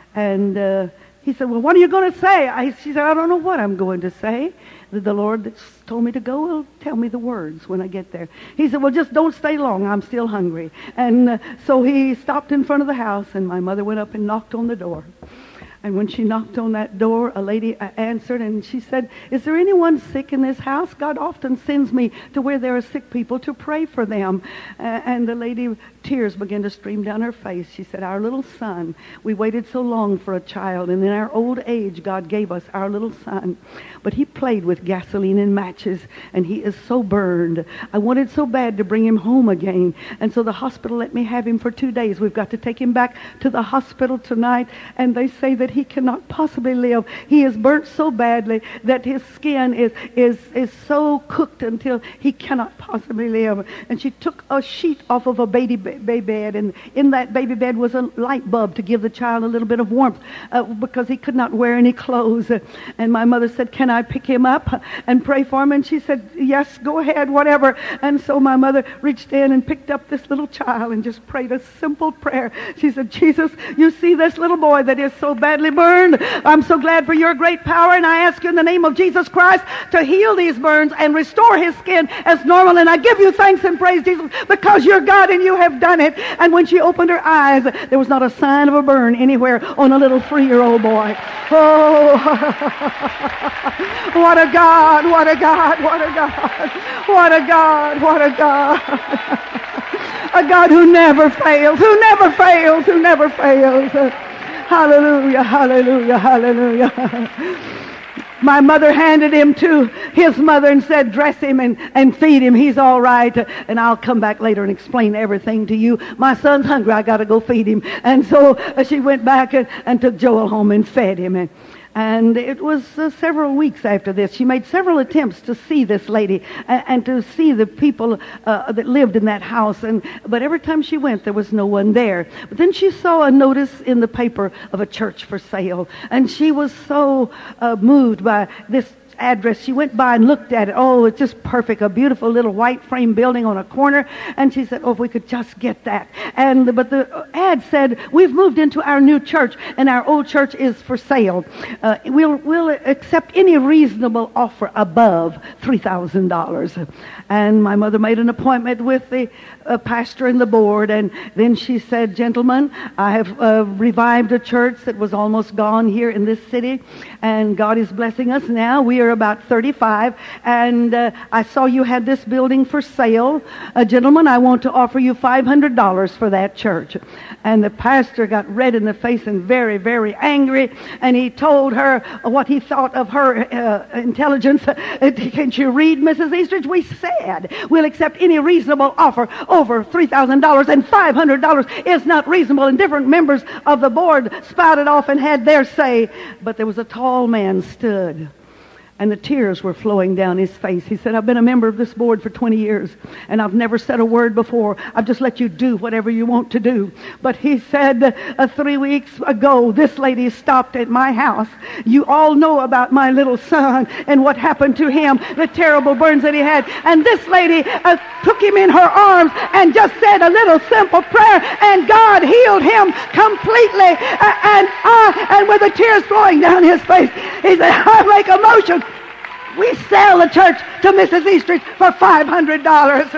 And uh, he said, well, what are you going to say? I, she said, I don't know what I'm going to say. The, the Lord that's told me to go will tell me the words when I get there. He said, well, just don't stay long. I'm still hungry. And uh, so he stopped in front of the house, and my mother went up and knocked on the door. And when she knocked on that door, a lady answered, and she said, is there anyone sick in this house? God often sends me to where there are sick people to pray for them. Uh, and the lady, tears began to stream down her face. She said, our little son, we waited so long for a child, and in our old age, God gave us our little son. But he played with gasoline and matches, and he is so burned. I wanted so bad to bring him home again, and so the hospital let me have him for two days. We've got to take him back to the hospital tonight, and they say that he cannot possibly live. He is burnt so badly that his skin is, is, is so cooked until he cannot possibly live. And she took a sheet off of a baby, baby bed, and in that baby bed was a light bulb to give the child a little bit of warmth uh, because he could not wear any clothes. And my mother said, can I pick him up and pray for him? And she said, yes, go ahead, whatever. And so my mother reached in and picked up this little child and just prayed a simple prayer. She said, Jesus, you see this little boy that is so badly burned. I'm so glad for your great power, and I ask you in the name of Jesus Christ to heal these burns and restore his skin as normal. And I give you thanks and praise, Jesus, because you're God and you have done it. And when she opened her eyes, there was not a sign of a burn anywhere on a little three-year-old boy. Oh, what a God, what a God, what a God, what a God, what a God. A God who never fails, who never fails, who never fails. Hallelujah, hallelujah, hallelujah. My mother handed him to his mother and said, dress him and, and feed him. He's all right. And I'll come back later and explain everything to you. My son's hungry. I got to go feed him. And so uh, she went back and, and took Joel home and fed him. And, and it was uh, several weeks after this. She made several attempts to see this lady and, and to see the people uh, that lived in that house. And but every time she went, there was no one there. But then she saw a notice in the paper of a church for sale. And she was so uh, moved by this address. She went by and looked at it. Oh, it's just perfect. A beautiful little white frame building on a corner. And she said, oh, if we could just get that. And but the ad said, we've moved into our new church and our old church is for sale. Uh, we'll, we'll accept any reasonable offer above three thousand dollars. And my mother made an appointment with the uh, pastor and the board. And then she said, gentlemen, I have uh, revived a church that was almost gone here in this city. And God is blessing us now. We are about thirty-five, and uh, I saw you had this building for sale. Uh, gentlemen, I want to offer you five hundred dollars for that church. And the pastor got red in the face and very, very angry, and he told her what he thought of her uh, intelligence. Can't you read, Missus Eastridge? We said we'll accept any reasonable offer over three thousand dollars, and five hundred dollars is not reasonable. And different members of the board spouted off and had their say, but there was a tall man stood, and the tears were flowing down his face. He said, I've been a member of this board for twenty years, and I've never said a word before. I've just let you do whatever you want to do. But he said, uh, three weeks ago, this lady stopped at my house. You all know about my little son and what happened to him, the terrible burns that he had. And this lady uh, took him in her arms and just said a little simple prayer, and God healed him completely. Uh, and, uh, and with the tears flowing down his face, he said, I make a motion. We sell the church to Missus Eastridge for five hundred dollars.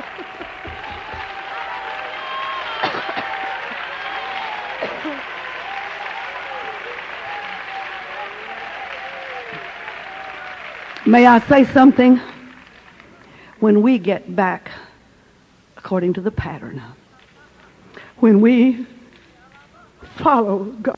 May I say something? When we get back according to the pattern, when we follow God,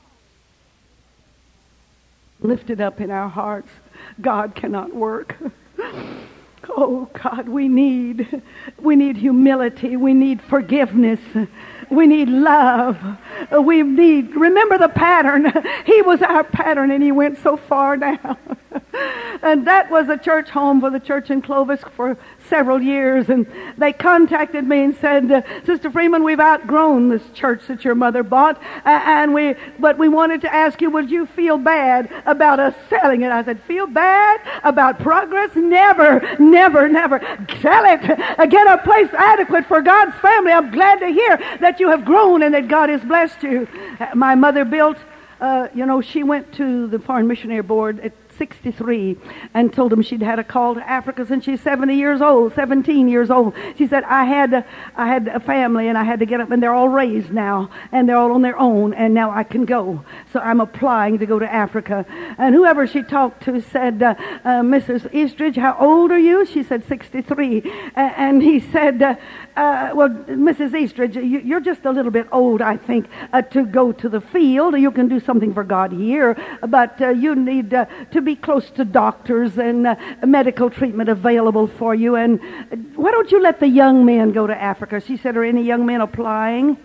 lifted up in our hearts, God cannot work. Oh, God, we need, we need humility. We need forgiveness. We need love. We need, remember the pattern. He was our pattern and he went so far down. And that was a church home for the church in Clovis for several years. And they contacted me and said, uh, Sister Freeman, we've outgrown this church that your mother bought. Uh, and we, but we wanted to ask you, would you feel bad about us selling it? I said, feel bad about progress? Never, never, never. Sell it. Uh, get a place adequate for God's family. I'm glad to hear that you have grown and that God has blessed you. Uh, my mother built, uh, you know, she went to the Foreign Missionary Board at sixty-three and told them she'd had a call to Africa since she's seventy years old, seventeen years old. She said, I had a, I had a family and I had to get up, and they're all raised now and they're all on their own, and now I can go. So I'm applying to go to Africa. And whoever she talked to said, uh, uh, Missus Eastridge, how old are you? She said sixty-three. Uh, and he said, uh, uh, well, Missus Eastridge, you, you're just a little bit old, I think, uh, to go to the field. You can do something for God here, but uh, you need uh, to be close to doctors and uh, medical treatment available for you. And why don't you let the young men go to Africa? She said, are any young men applying?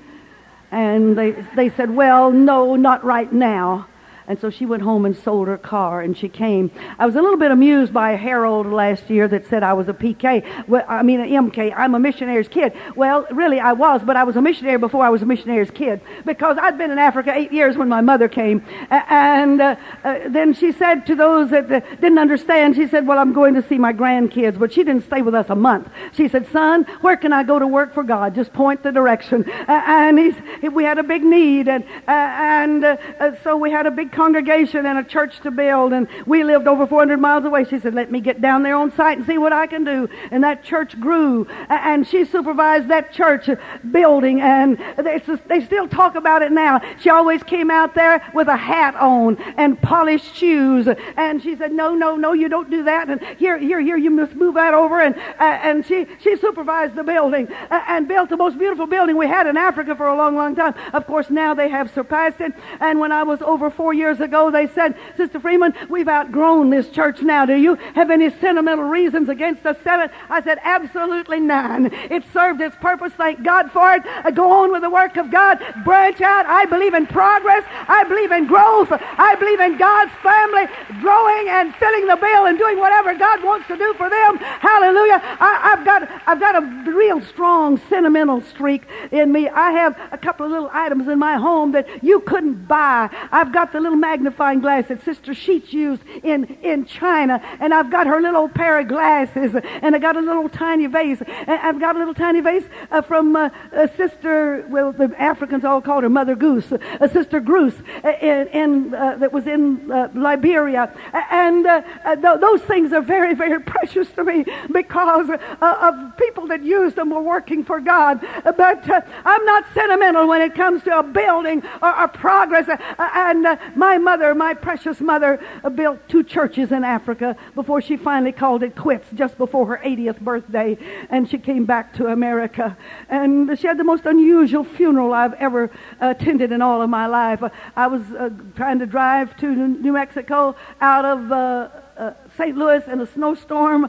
And they they said, well, no, not right now. And so she went home and sold her car, and she came. I was a little bit amused by a Herald last year that said I was a P K. Well, I mean, an M K. I'm a missionary's kid. Well, really, I was, but I was a missionary before I was a missionary's kid, because I'd been in Africa eight years when my mother came. And uh, uh, then she said to those that uh, didn't understand, she said, well, I'm going to see my grandkids. But she didn't stay with us a month. She said, son, where can I go to work for God? Just point the direction. Uh, and he's, we had a big need, and, uh, and uh, uh, so we had a big congregation and a church to build, and we lived over four hundred miles away. She said, let me get down there on site and see what I can do. And that church grew, and she supervised that church building, and they, they still talk about it now. She always came out there with a hat on and polished shoes, and she said, no, no, no, you don't do that, and here, here, here, you must move that over. And uh, and she, she supervised the building uh, and built the most beautiful building we had in Africa for a long, long time. Of course, now they have surpassed it. And when I was over four years ago, they said, Sister Freeman, we've outgrown this church now. Do you have any sentimental reasons against us selling? I said, absolutely none. It served its purpose. Thank God for it. Uh, go on with the work of God. Branch out. I believe in progress. I believe in growth. I believe in God's family growing and filling the bill and doing whatever God wants to do for them. Hallelujah. I, I've got I've got a real strong sentimental streak in me. I have a couple of little items in my home that you couldn't buy. I've got the little magnifying glass that Sister Sheets used in, in China, and I've got her little pair of glasses, and I got a little tiny vase. And I've got a little tiny vase uh, from uh, uh, Sister, well, the Africans all called her Mother Goose, uh, Sister Goose, uh, in, in, uh, that was in uh, Liberia. And uh, uh, th- those things are very, very precious to me, because uh, of people that used them were working for God. But uh, I'm not sentimental when it comes to a building or, or progress. Uh, and uh, my mother, my precious mother, uh, built two churches in Africa before she finally called it quits, just before her eightieth birthday. And she came back to America. And she had the most unusual funeral I've ever uh, attended in all of my life. Uh, I was uh, trying to drive to New Mexico out of uh, uh, Saint Louis in a snowstorm, uh,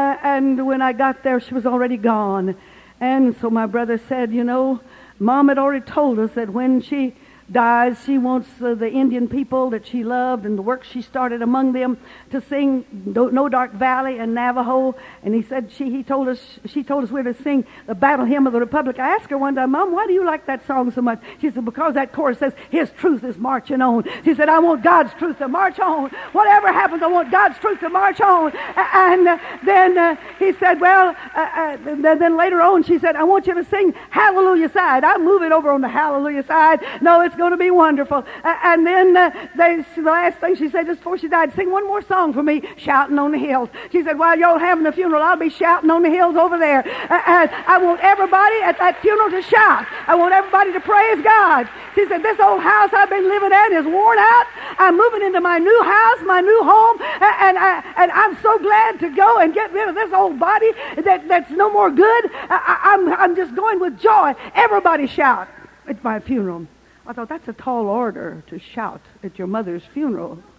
and when I got there, she was already gone. And so my brother said, you know, Mom had already told us that when she dies, she wants uh, the Indian people that she loved and the work she started among them to sing No, no Dark Valley and Navajo. And he said she he told us she told us we were to sing the Battle Hymn of the Republic. I asked her one time, Mom, why do you like that song so much? She said, because that chorus says His truth is marching on. She said, I want God's truth to march on. Whatever happens, I want God's truth to march on. And uh, then uh, he said, well, uh, uh, then, then later on she said, I want you to sing Hallelujah Side. I'm moving over on the Hallelujah Side. No, it's going to be wonderful. Uh, and then uh, they, the last thing she said just before she died, sing one more song for me, Shouting on the Hills. She said, while y'all having a funeral, I'll be shouting on the hills over there. Uh, and I want everybody at that funeral to shout. I want everybody to praise God. She said, this old house I've been living in is worn out. I'm moving into my new house, my new home, and, I, and I'm so glad to go and get rid of this old body that, that's no more good. I, I'm, I'm just going with joy. Everybody shout at my funeral. I thought, that's a tall order to shout at your mother's funeral.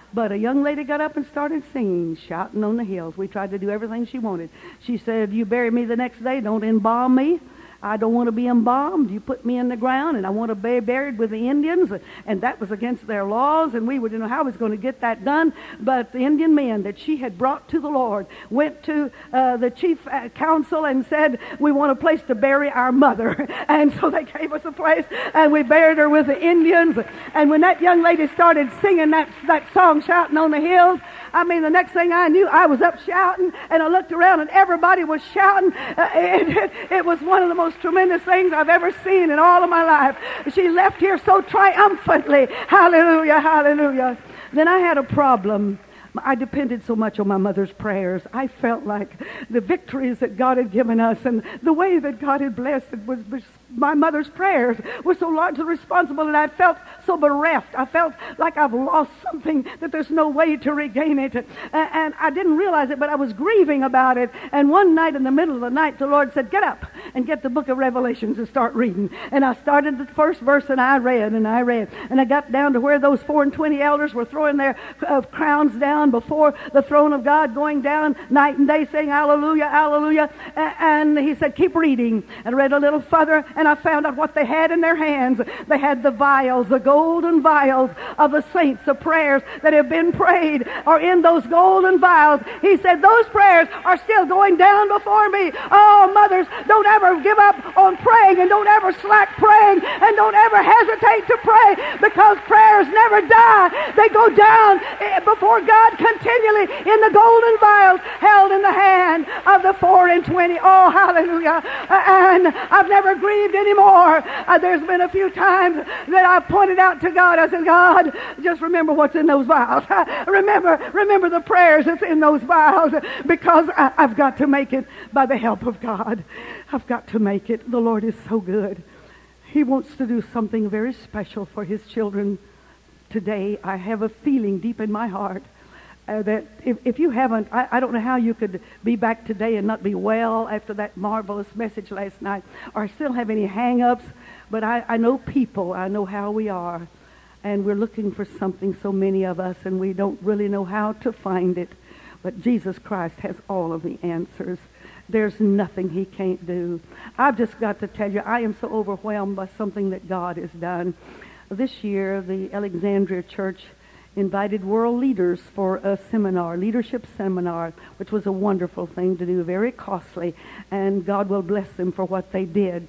But a young lady got up and started singing, shouting on the hills. We tried to do everything she wanted. She said, you bury me the next day, don't embalm me. I don't want to be embalmed. You put me in the ground, and I want to be buried with the Indians. And that was against their laws, and we didn't know how I was going to get that done. But the Indian men that she had brought to the Lord went to uh, the chief uh, council and said, we want a place to bury our mother. And so they gave us a place, and we buried her with the Indians. And when that young lady started singing that, that song, Shouting on the Hills, I mean, the next thing I knew, I was up shouting, and I looked around, and everybody was shouting. Uh, it, it, it was one of the most tremendous things I've ever seen in all of my life. She left here so triumphantly. Hallelujah, hallelujah. Then I had a problem. I depended so much on my mother's prayers. I felt like the victories that God had given us and the way that God had blessed it was, was my mother's prayers were so largely responsible, and I felt so bereft. I felt like I've lost something, that there's no way to regain it. And, and I didn't realize it, but I was grieving about it. And one night, in the middle of the night, the Lord said, get up and get the book of Revelations and start reading. And I started the first verse, and I read, and I read. And I got down to where those four and twenty elders were throwing their uh, crowns down before the throne of God, going down night and day, saying, hallelujah, hallelujah. And he said, keep reading. And I read a little further, and I found out what they had in their hands. They had the vials, the golden vials of the saints, the prayers that have been prayed are in those golden vials. He said, those prayers are still going down before me. Oh, mothers, don't ever give up on praying, and don't ever slack praying, and don't ever hesitate to pray, because prayers never die. They go down before God continually in the golden vials held in the hand of the four and twenty. Oh, hallelujah. And I've never grieved anymore. Uh, there's been a few times that I've pointed out to God. I said, God, just remember what's in those vials. remember, remember the prayers that's in those vials, because I, I've got to make it by the help of God. I've got to make it. The Lord is so good. He wants to do something very special for His children today. I have a feeling deep in my heart Uh, that if, if you haven't, I, I don't know how you could be back today and not be well after that marvelous message last night, or still have any hang-ups. But I, I know people, I know how we are, and we're looking for something, so many of us, and we don't really know how to find it. But Jesus Christ has all of the answers. There's nothing He can't do. I've just got to tell you, I am so overwhelmed by something that God has done. This year, the Alexandria Church invited world leaders for a seminar, leadership seminar, which was a wonderful thing to do, very costly, and God will bless them for what they did.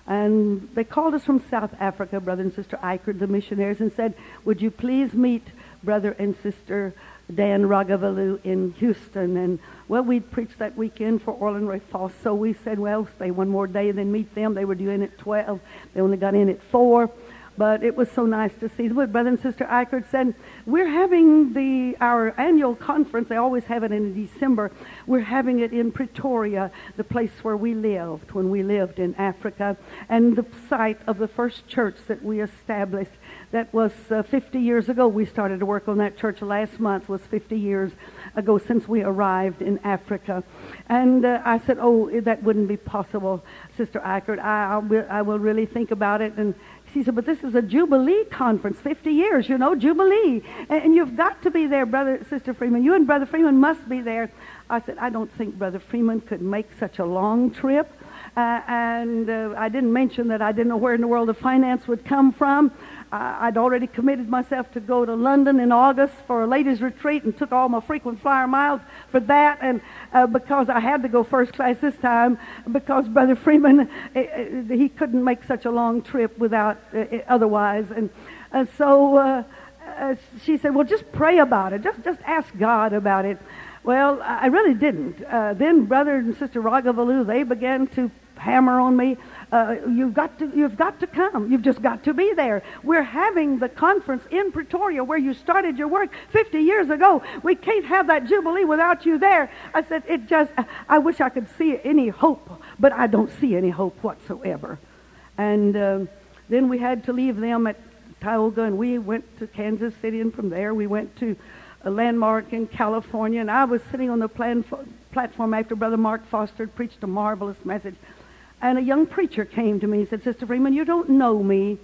And they called us from South Africa, Brother and Sister Eichert, the missionaries, and said, would you please meet Brother and Sister Dan Ragavalu in Houston? And, well, we'd preached that weekend for Orland Ray Foss, so we said, well, stay one more day and then meet them. They were due in at twelve. They only got in at four. But it was so nice to see. But Brother and Sister Eichert said, we're having the our annual conference. They always have it in December. We're having it in Pretoria, the place where we lived when we lived in Africa, and the site of the first church that we established. That was uh, fifty years ago. We started to work on that church last month. Was fifty years ago since we arrived in Africa. And uh, I said, oh, that wouldn't be possible, Sister Eichert. I, I, will, I will really think about it. And she said, but this is a Jubilee conference, fifty years, you know, Jubilee. And, and you've got to be there, Brother, Sister Freeman. You and Brother Freeman must be there. I said, I don't think Brother Freeman could make such a long trip. Uh, and uh, I didn't mention that I didn't know where in the world the finance would come from. Uh, I'd already committed myself to go to London in August for a ladies' retreat and took all my frequent flyer miles for that. And uh, because I had to go first class this time, because Brother Freeman, uh, he couldn't make such a long trip without uh, otherwise. And uh, so uh, uh, she said, well, just pray about it. Just, just ask God about it. Well, I really didn't. Uh, then Brother and Sister Ragavalu, they began to hammer on me. Uh, you've got to, you've got to come. You've just got to be there. We're having the conference in Pretoria where you started your work fifty years ago. We can't have that Jubilee without you there. I said, it just, I wish I could see any hope, but I don't see any hope whatsoever. And uh, then we had to leave them at Tioga, and we went to Kansas City, and from there we went to a Landmark in California. And I was sitting on the plan, platform after Brother Mark Foster had preached a marvelous message. And a young preacher came to me and said, Sister Freeman, you don't know me,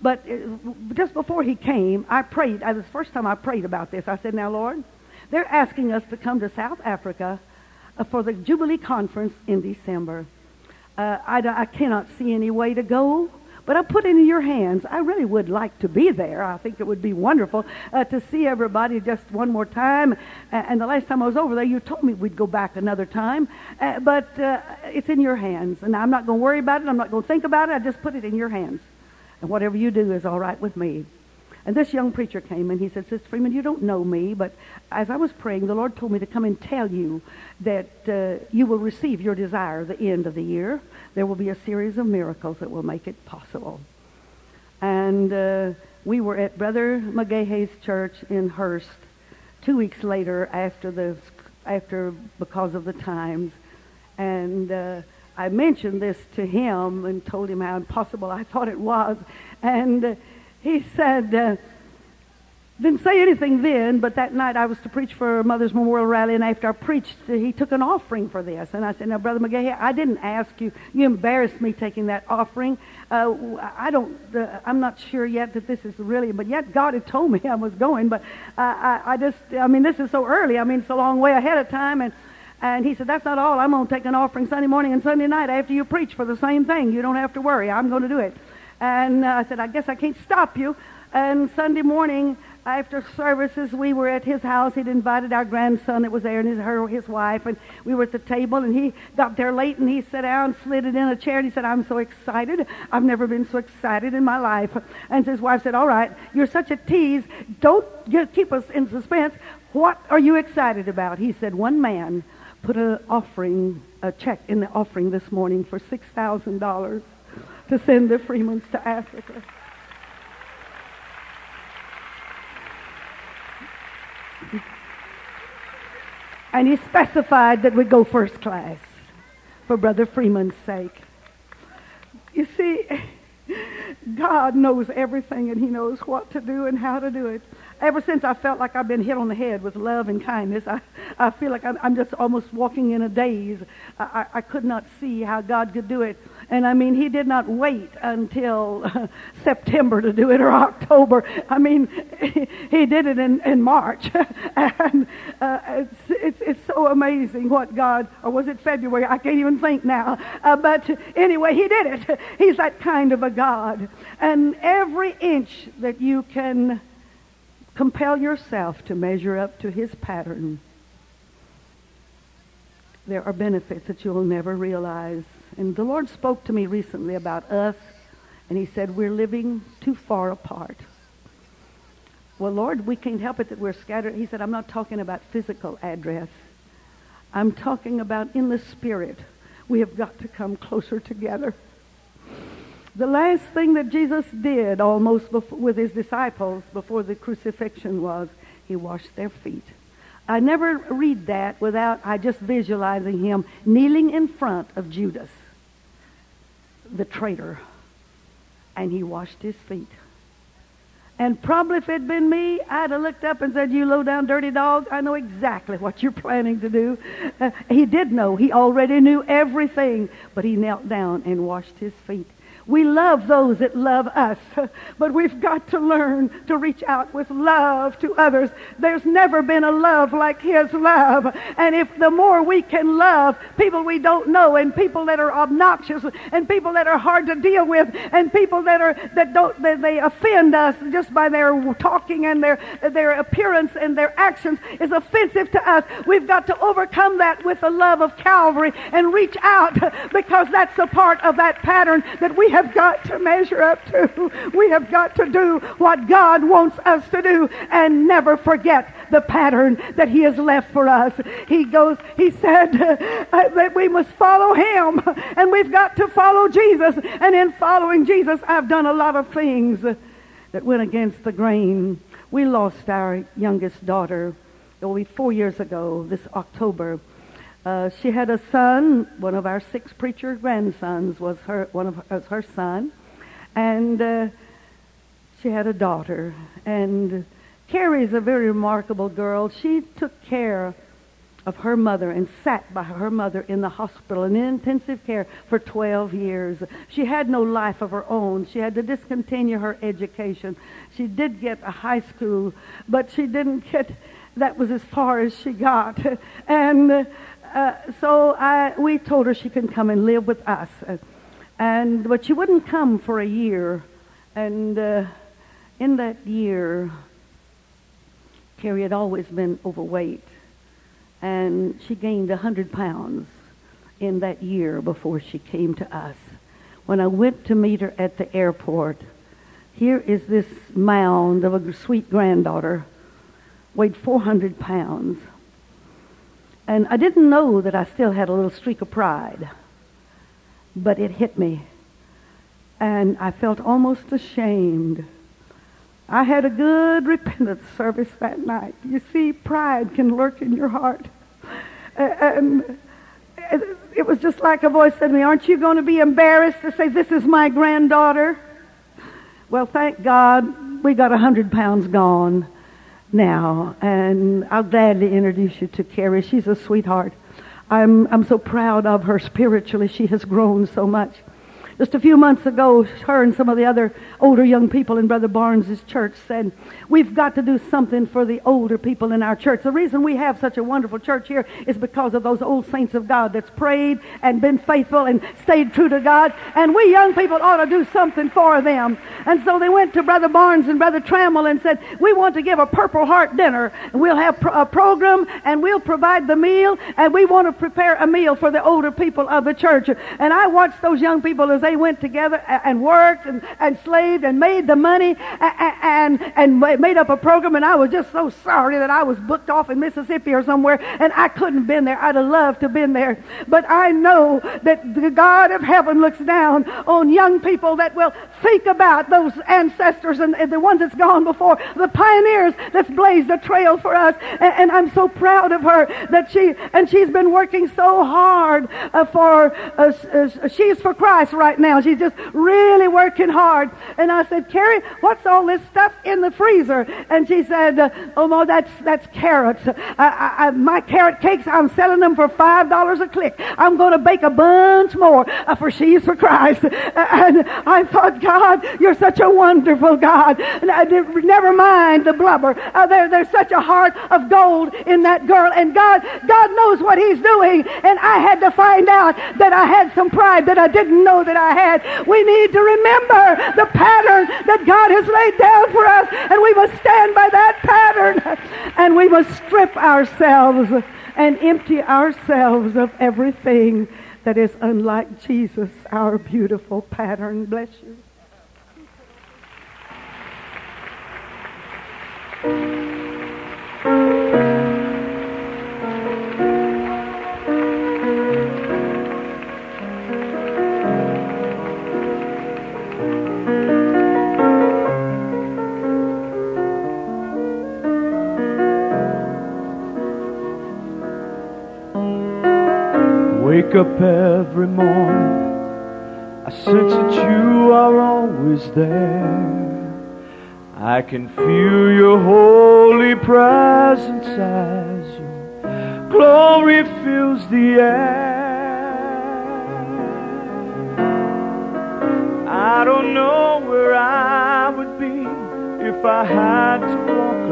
But uh, just before he came, I prayed. I, the first time I prayed about this, I said, now, Lord, they're asking us to come to South Africa uh, for the Jubilee Conference in December. Uh, I, I cannot see any way to go, but I put it in your hands. I really would like to be there. I think it would be wonderful uh, to see everybody just one more time. Uh, and the last time I was over there, you told me we'd go back another time. Uh, but uh, it's in your hands, and I'm not going to worry about it. I'm not going to think about it. I just put it in your hands. And whatever you do is all right with me. And this young preacher came, and he said, Sister Freeman, you don't know me, but as I was praying, the Lord told me to come and tell you that uh, you will receive your desire at the end of the year. There will be a series of miracles that will make it possible. And uh, we were at Brother McGahee's church in Hearst two weeks later after the, after because of the times. And uh, I mentioned this to him and told him how impossible I thought it was. And uh, he said, uh, didn't say anything then, but that night I was to preach for Mother's Memorial Rally, and after I preached, uh, he took an offering for this. And I said, now, Brother McGahee, I didn't ask you. You embarrassed me taking that offering. Uh, I don't, uh, I'm not sure yet that this is really, but yet God had told me I was going. But I, I, I just, I mean, this is so early. I mean, it's a long way ahead of time. And And he said, that's not all. I'm going to take an offering Sunday morning and Sunday night after you preach for the same thing. You don't have to worry. I'm going to do it. And uh, I said, I guess I can't stop you. And Sunday morning, after services, we were at his house. He'd invited our grandson that was there and his, her, his wife. And we were at the table, and he got there late, and he sat down, slid it in a chair, and he said, I'm so excited. I've never been so excited in my life. And his wife said, all right, you're such a tease. Don't get, keep us in suspense. What are you excited about? He said, one man put an offering, a check in the offering this morning for six thousand dollars to send the Freemans to Africa. And he specified that we go first class for Brother Freeman's sake. You see, God knows everything, and he knows what to do and how to do it. Ever since I felt like I've been hit on the head with love and kindness, I, I feel like I'm, I'm just almost walking in a daze. I, I, I could not see how God could do it. And I mean, he did not wait until uh, September to do it, or October. I mean, he, he did it in, in March. And uh, it's, it's, it's so amazing what God, or was it February? I can't even think now. Uh, but anyway, he did it. He's that kind of a God. And every inch that you can compel yourself to measure up to his pattern, there are benefits that you'll never realize. And the Lord spoke to me recently about us, and he said, we're living too far apart. Well, Lord, we can't help it that we're scattered. He said, I'm not talking about physical address. I'm talking about in the spirit. We have got to come closer together. The last thing that Jesus did almost before, with his disciples before the crucifixion was he washed their feet. I never read that without I just visualizing him kneeling in front of Judas, the traitor, and he washed his feet. And probably if it'd been me, I'd have looked up and said, you low-down dirty dog, I know exactly what you're planning to do. Uh, he did know. He already knew everything, but he knelt down and washed his feet. We love those that love us, but we've got to learn to reach out with love to others. There's never been a love like his love. And if the more we can love people we don't know, and people that are obnoxious, and people that are hard to deal with, and people that are that don't that they offend us just by their talking and their their appearance and their actions is offensive to us, we've got to overcome that with the love of Calvary and reach out, because that's a part of that pattern that we have got to measure up to. We have got to do what God wants us to do and never forget the pattern that he has left for us. He goes, he said uh, that we must follow him, and we've got to follow Jesus. And in following Jesus, I've done a lot of things that went against the grain. We lost our youngest daughter, only four years ago, this October. Uh, she had a son. One of our six preacher grandsons was her one of was her son, and uh, she had a daughter. And Carrie's a very remarkable girl. She took care of her mother and sat by her mother in the hospital in intensive care for twelve years. She had no life of her own. She had to discontinue her education. She did get a high school, but she didn't get, that was as far as she got. And uh, so I, we told her she can come and live with us. And but she wouldn't come for a year. And uh, in that year, Carrie had always been overweight. And she gained one hundred pounds in that year before she came to us. When I went to meet her at the airport, here is this mound of a sweet granddaughter, weighed four hundred pounds. And I didn't know that I still had a little streak of pride, but it hit me. And I felt almost ashamed. I had a good repentance service that night. You see, pride can lurk in your heart. And it was just like a voice said to me, aren't you going to be embarrassed to say, this is my granddaughter? Well, thank God we got one hundred pounds gone now. And I'll gladly introduce you to Carrie. She's a sweetheart. I'm, I'm so proud of her spiritually. She has grown so much. Just a few months ago, her and some of the other older young people in Brother Barnes' church said, we've got to do something for the older people in our church. The reason we have such a wonderful church here is because of those old saints of God that's prayed and been faithful and stayed true to God. And we young people ought to do something for them. And so they went to Brother Barnes and Brother Trammell and said, we want to give a Purple Heart dinner. And we'll have a program and we'll provide the meal. And we want to prepare a meal for the older people of the church. And I watched those young people as they went together and worked and, and slaved and made the money and, and and made up a program, and I was just so sorry that I was booked off in Mississippi or somewhere and I couldn't have been there. I'd have loved to have been there. But I know that the God of heaven looks down on young people that will think about those ancestors and, and the ones that's gone before, the pioneers that's blazed a trail for us. And, and I'm so proud of her that she, and she's been working so hard uh, for, uh, uh, she's for Christ right now. She's just really working hard. And I said, Carrie, what's all this stuff in the freezer? And she said, uh, oh, no, that's that's carrots. I, I, I, my carrot cakes, I'm selling them for five dollars a click. I'm going to bake a bunch more uh, for She's for Christ. And I thought, God, you're such a wonderful God. And I did, never mind the blubber. Uh, there, there's such a heart of gold in that girl. And God, God knows what He's doing. And I had to find out that I had some pride that I didn't know that I had. We need to remember the pattern that God has laid down for us, and we must stand by that pattern, and we must strip ourselves and empty ourselves of everything that is unlike Jesus, our beautiful pattern. Bless you. Wake up every morning, I sense that you are always there. I can feel your holy presence as your glory fills the air. I don't know where I would be if I had to walk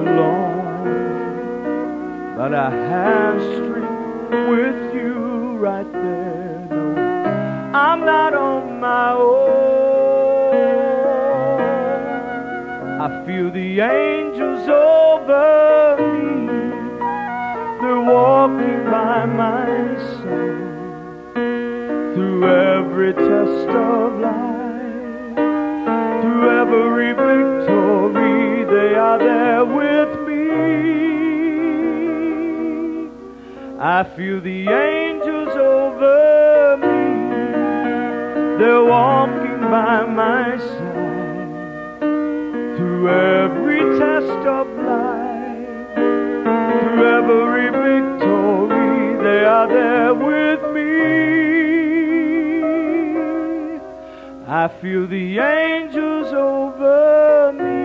alone, but I have strength with you right there. No, I'm not on my own. I feel the angels over me. They're walking by my side through every test of life, through every victory. They are there with me. I feel the angels over me. They're walking by my side through every test of life, through every victory. They are there with me. I feel the angels over me.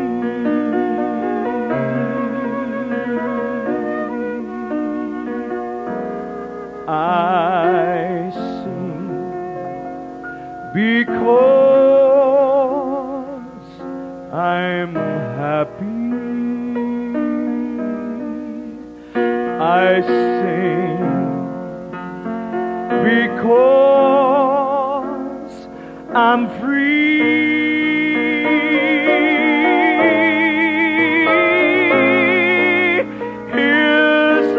I sing because I'm happy. I sing because I'm free. His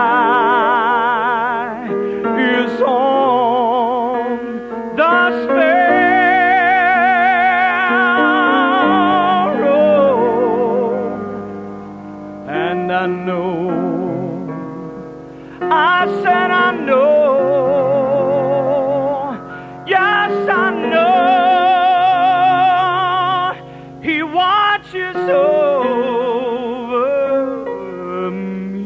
eye is on the sparrow, and I know, I said I know, yes I know, He watches over me.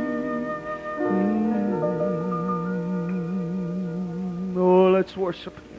Mm. Oh, let's worship Him.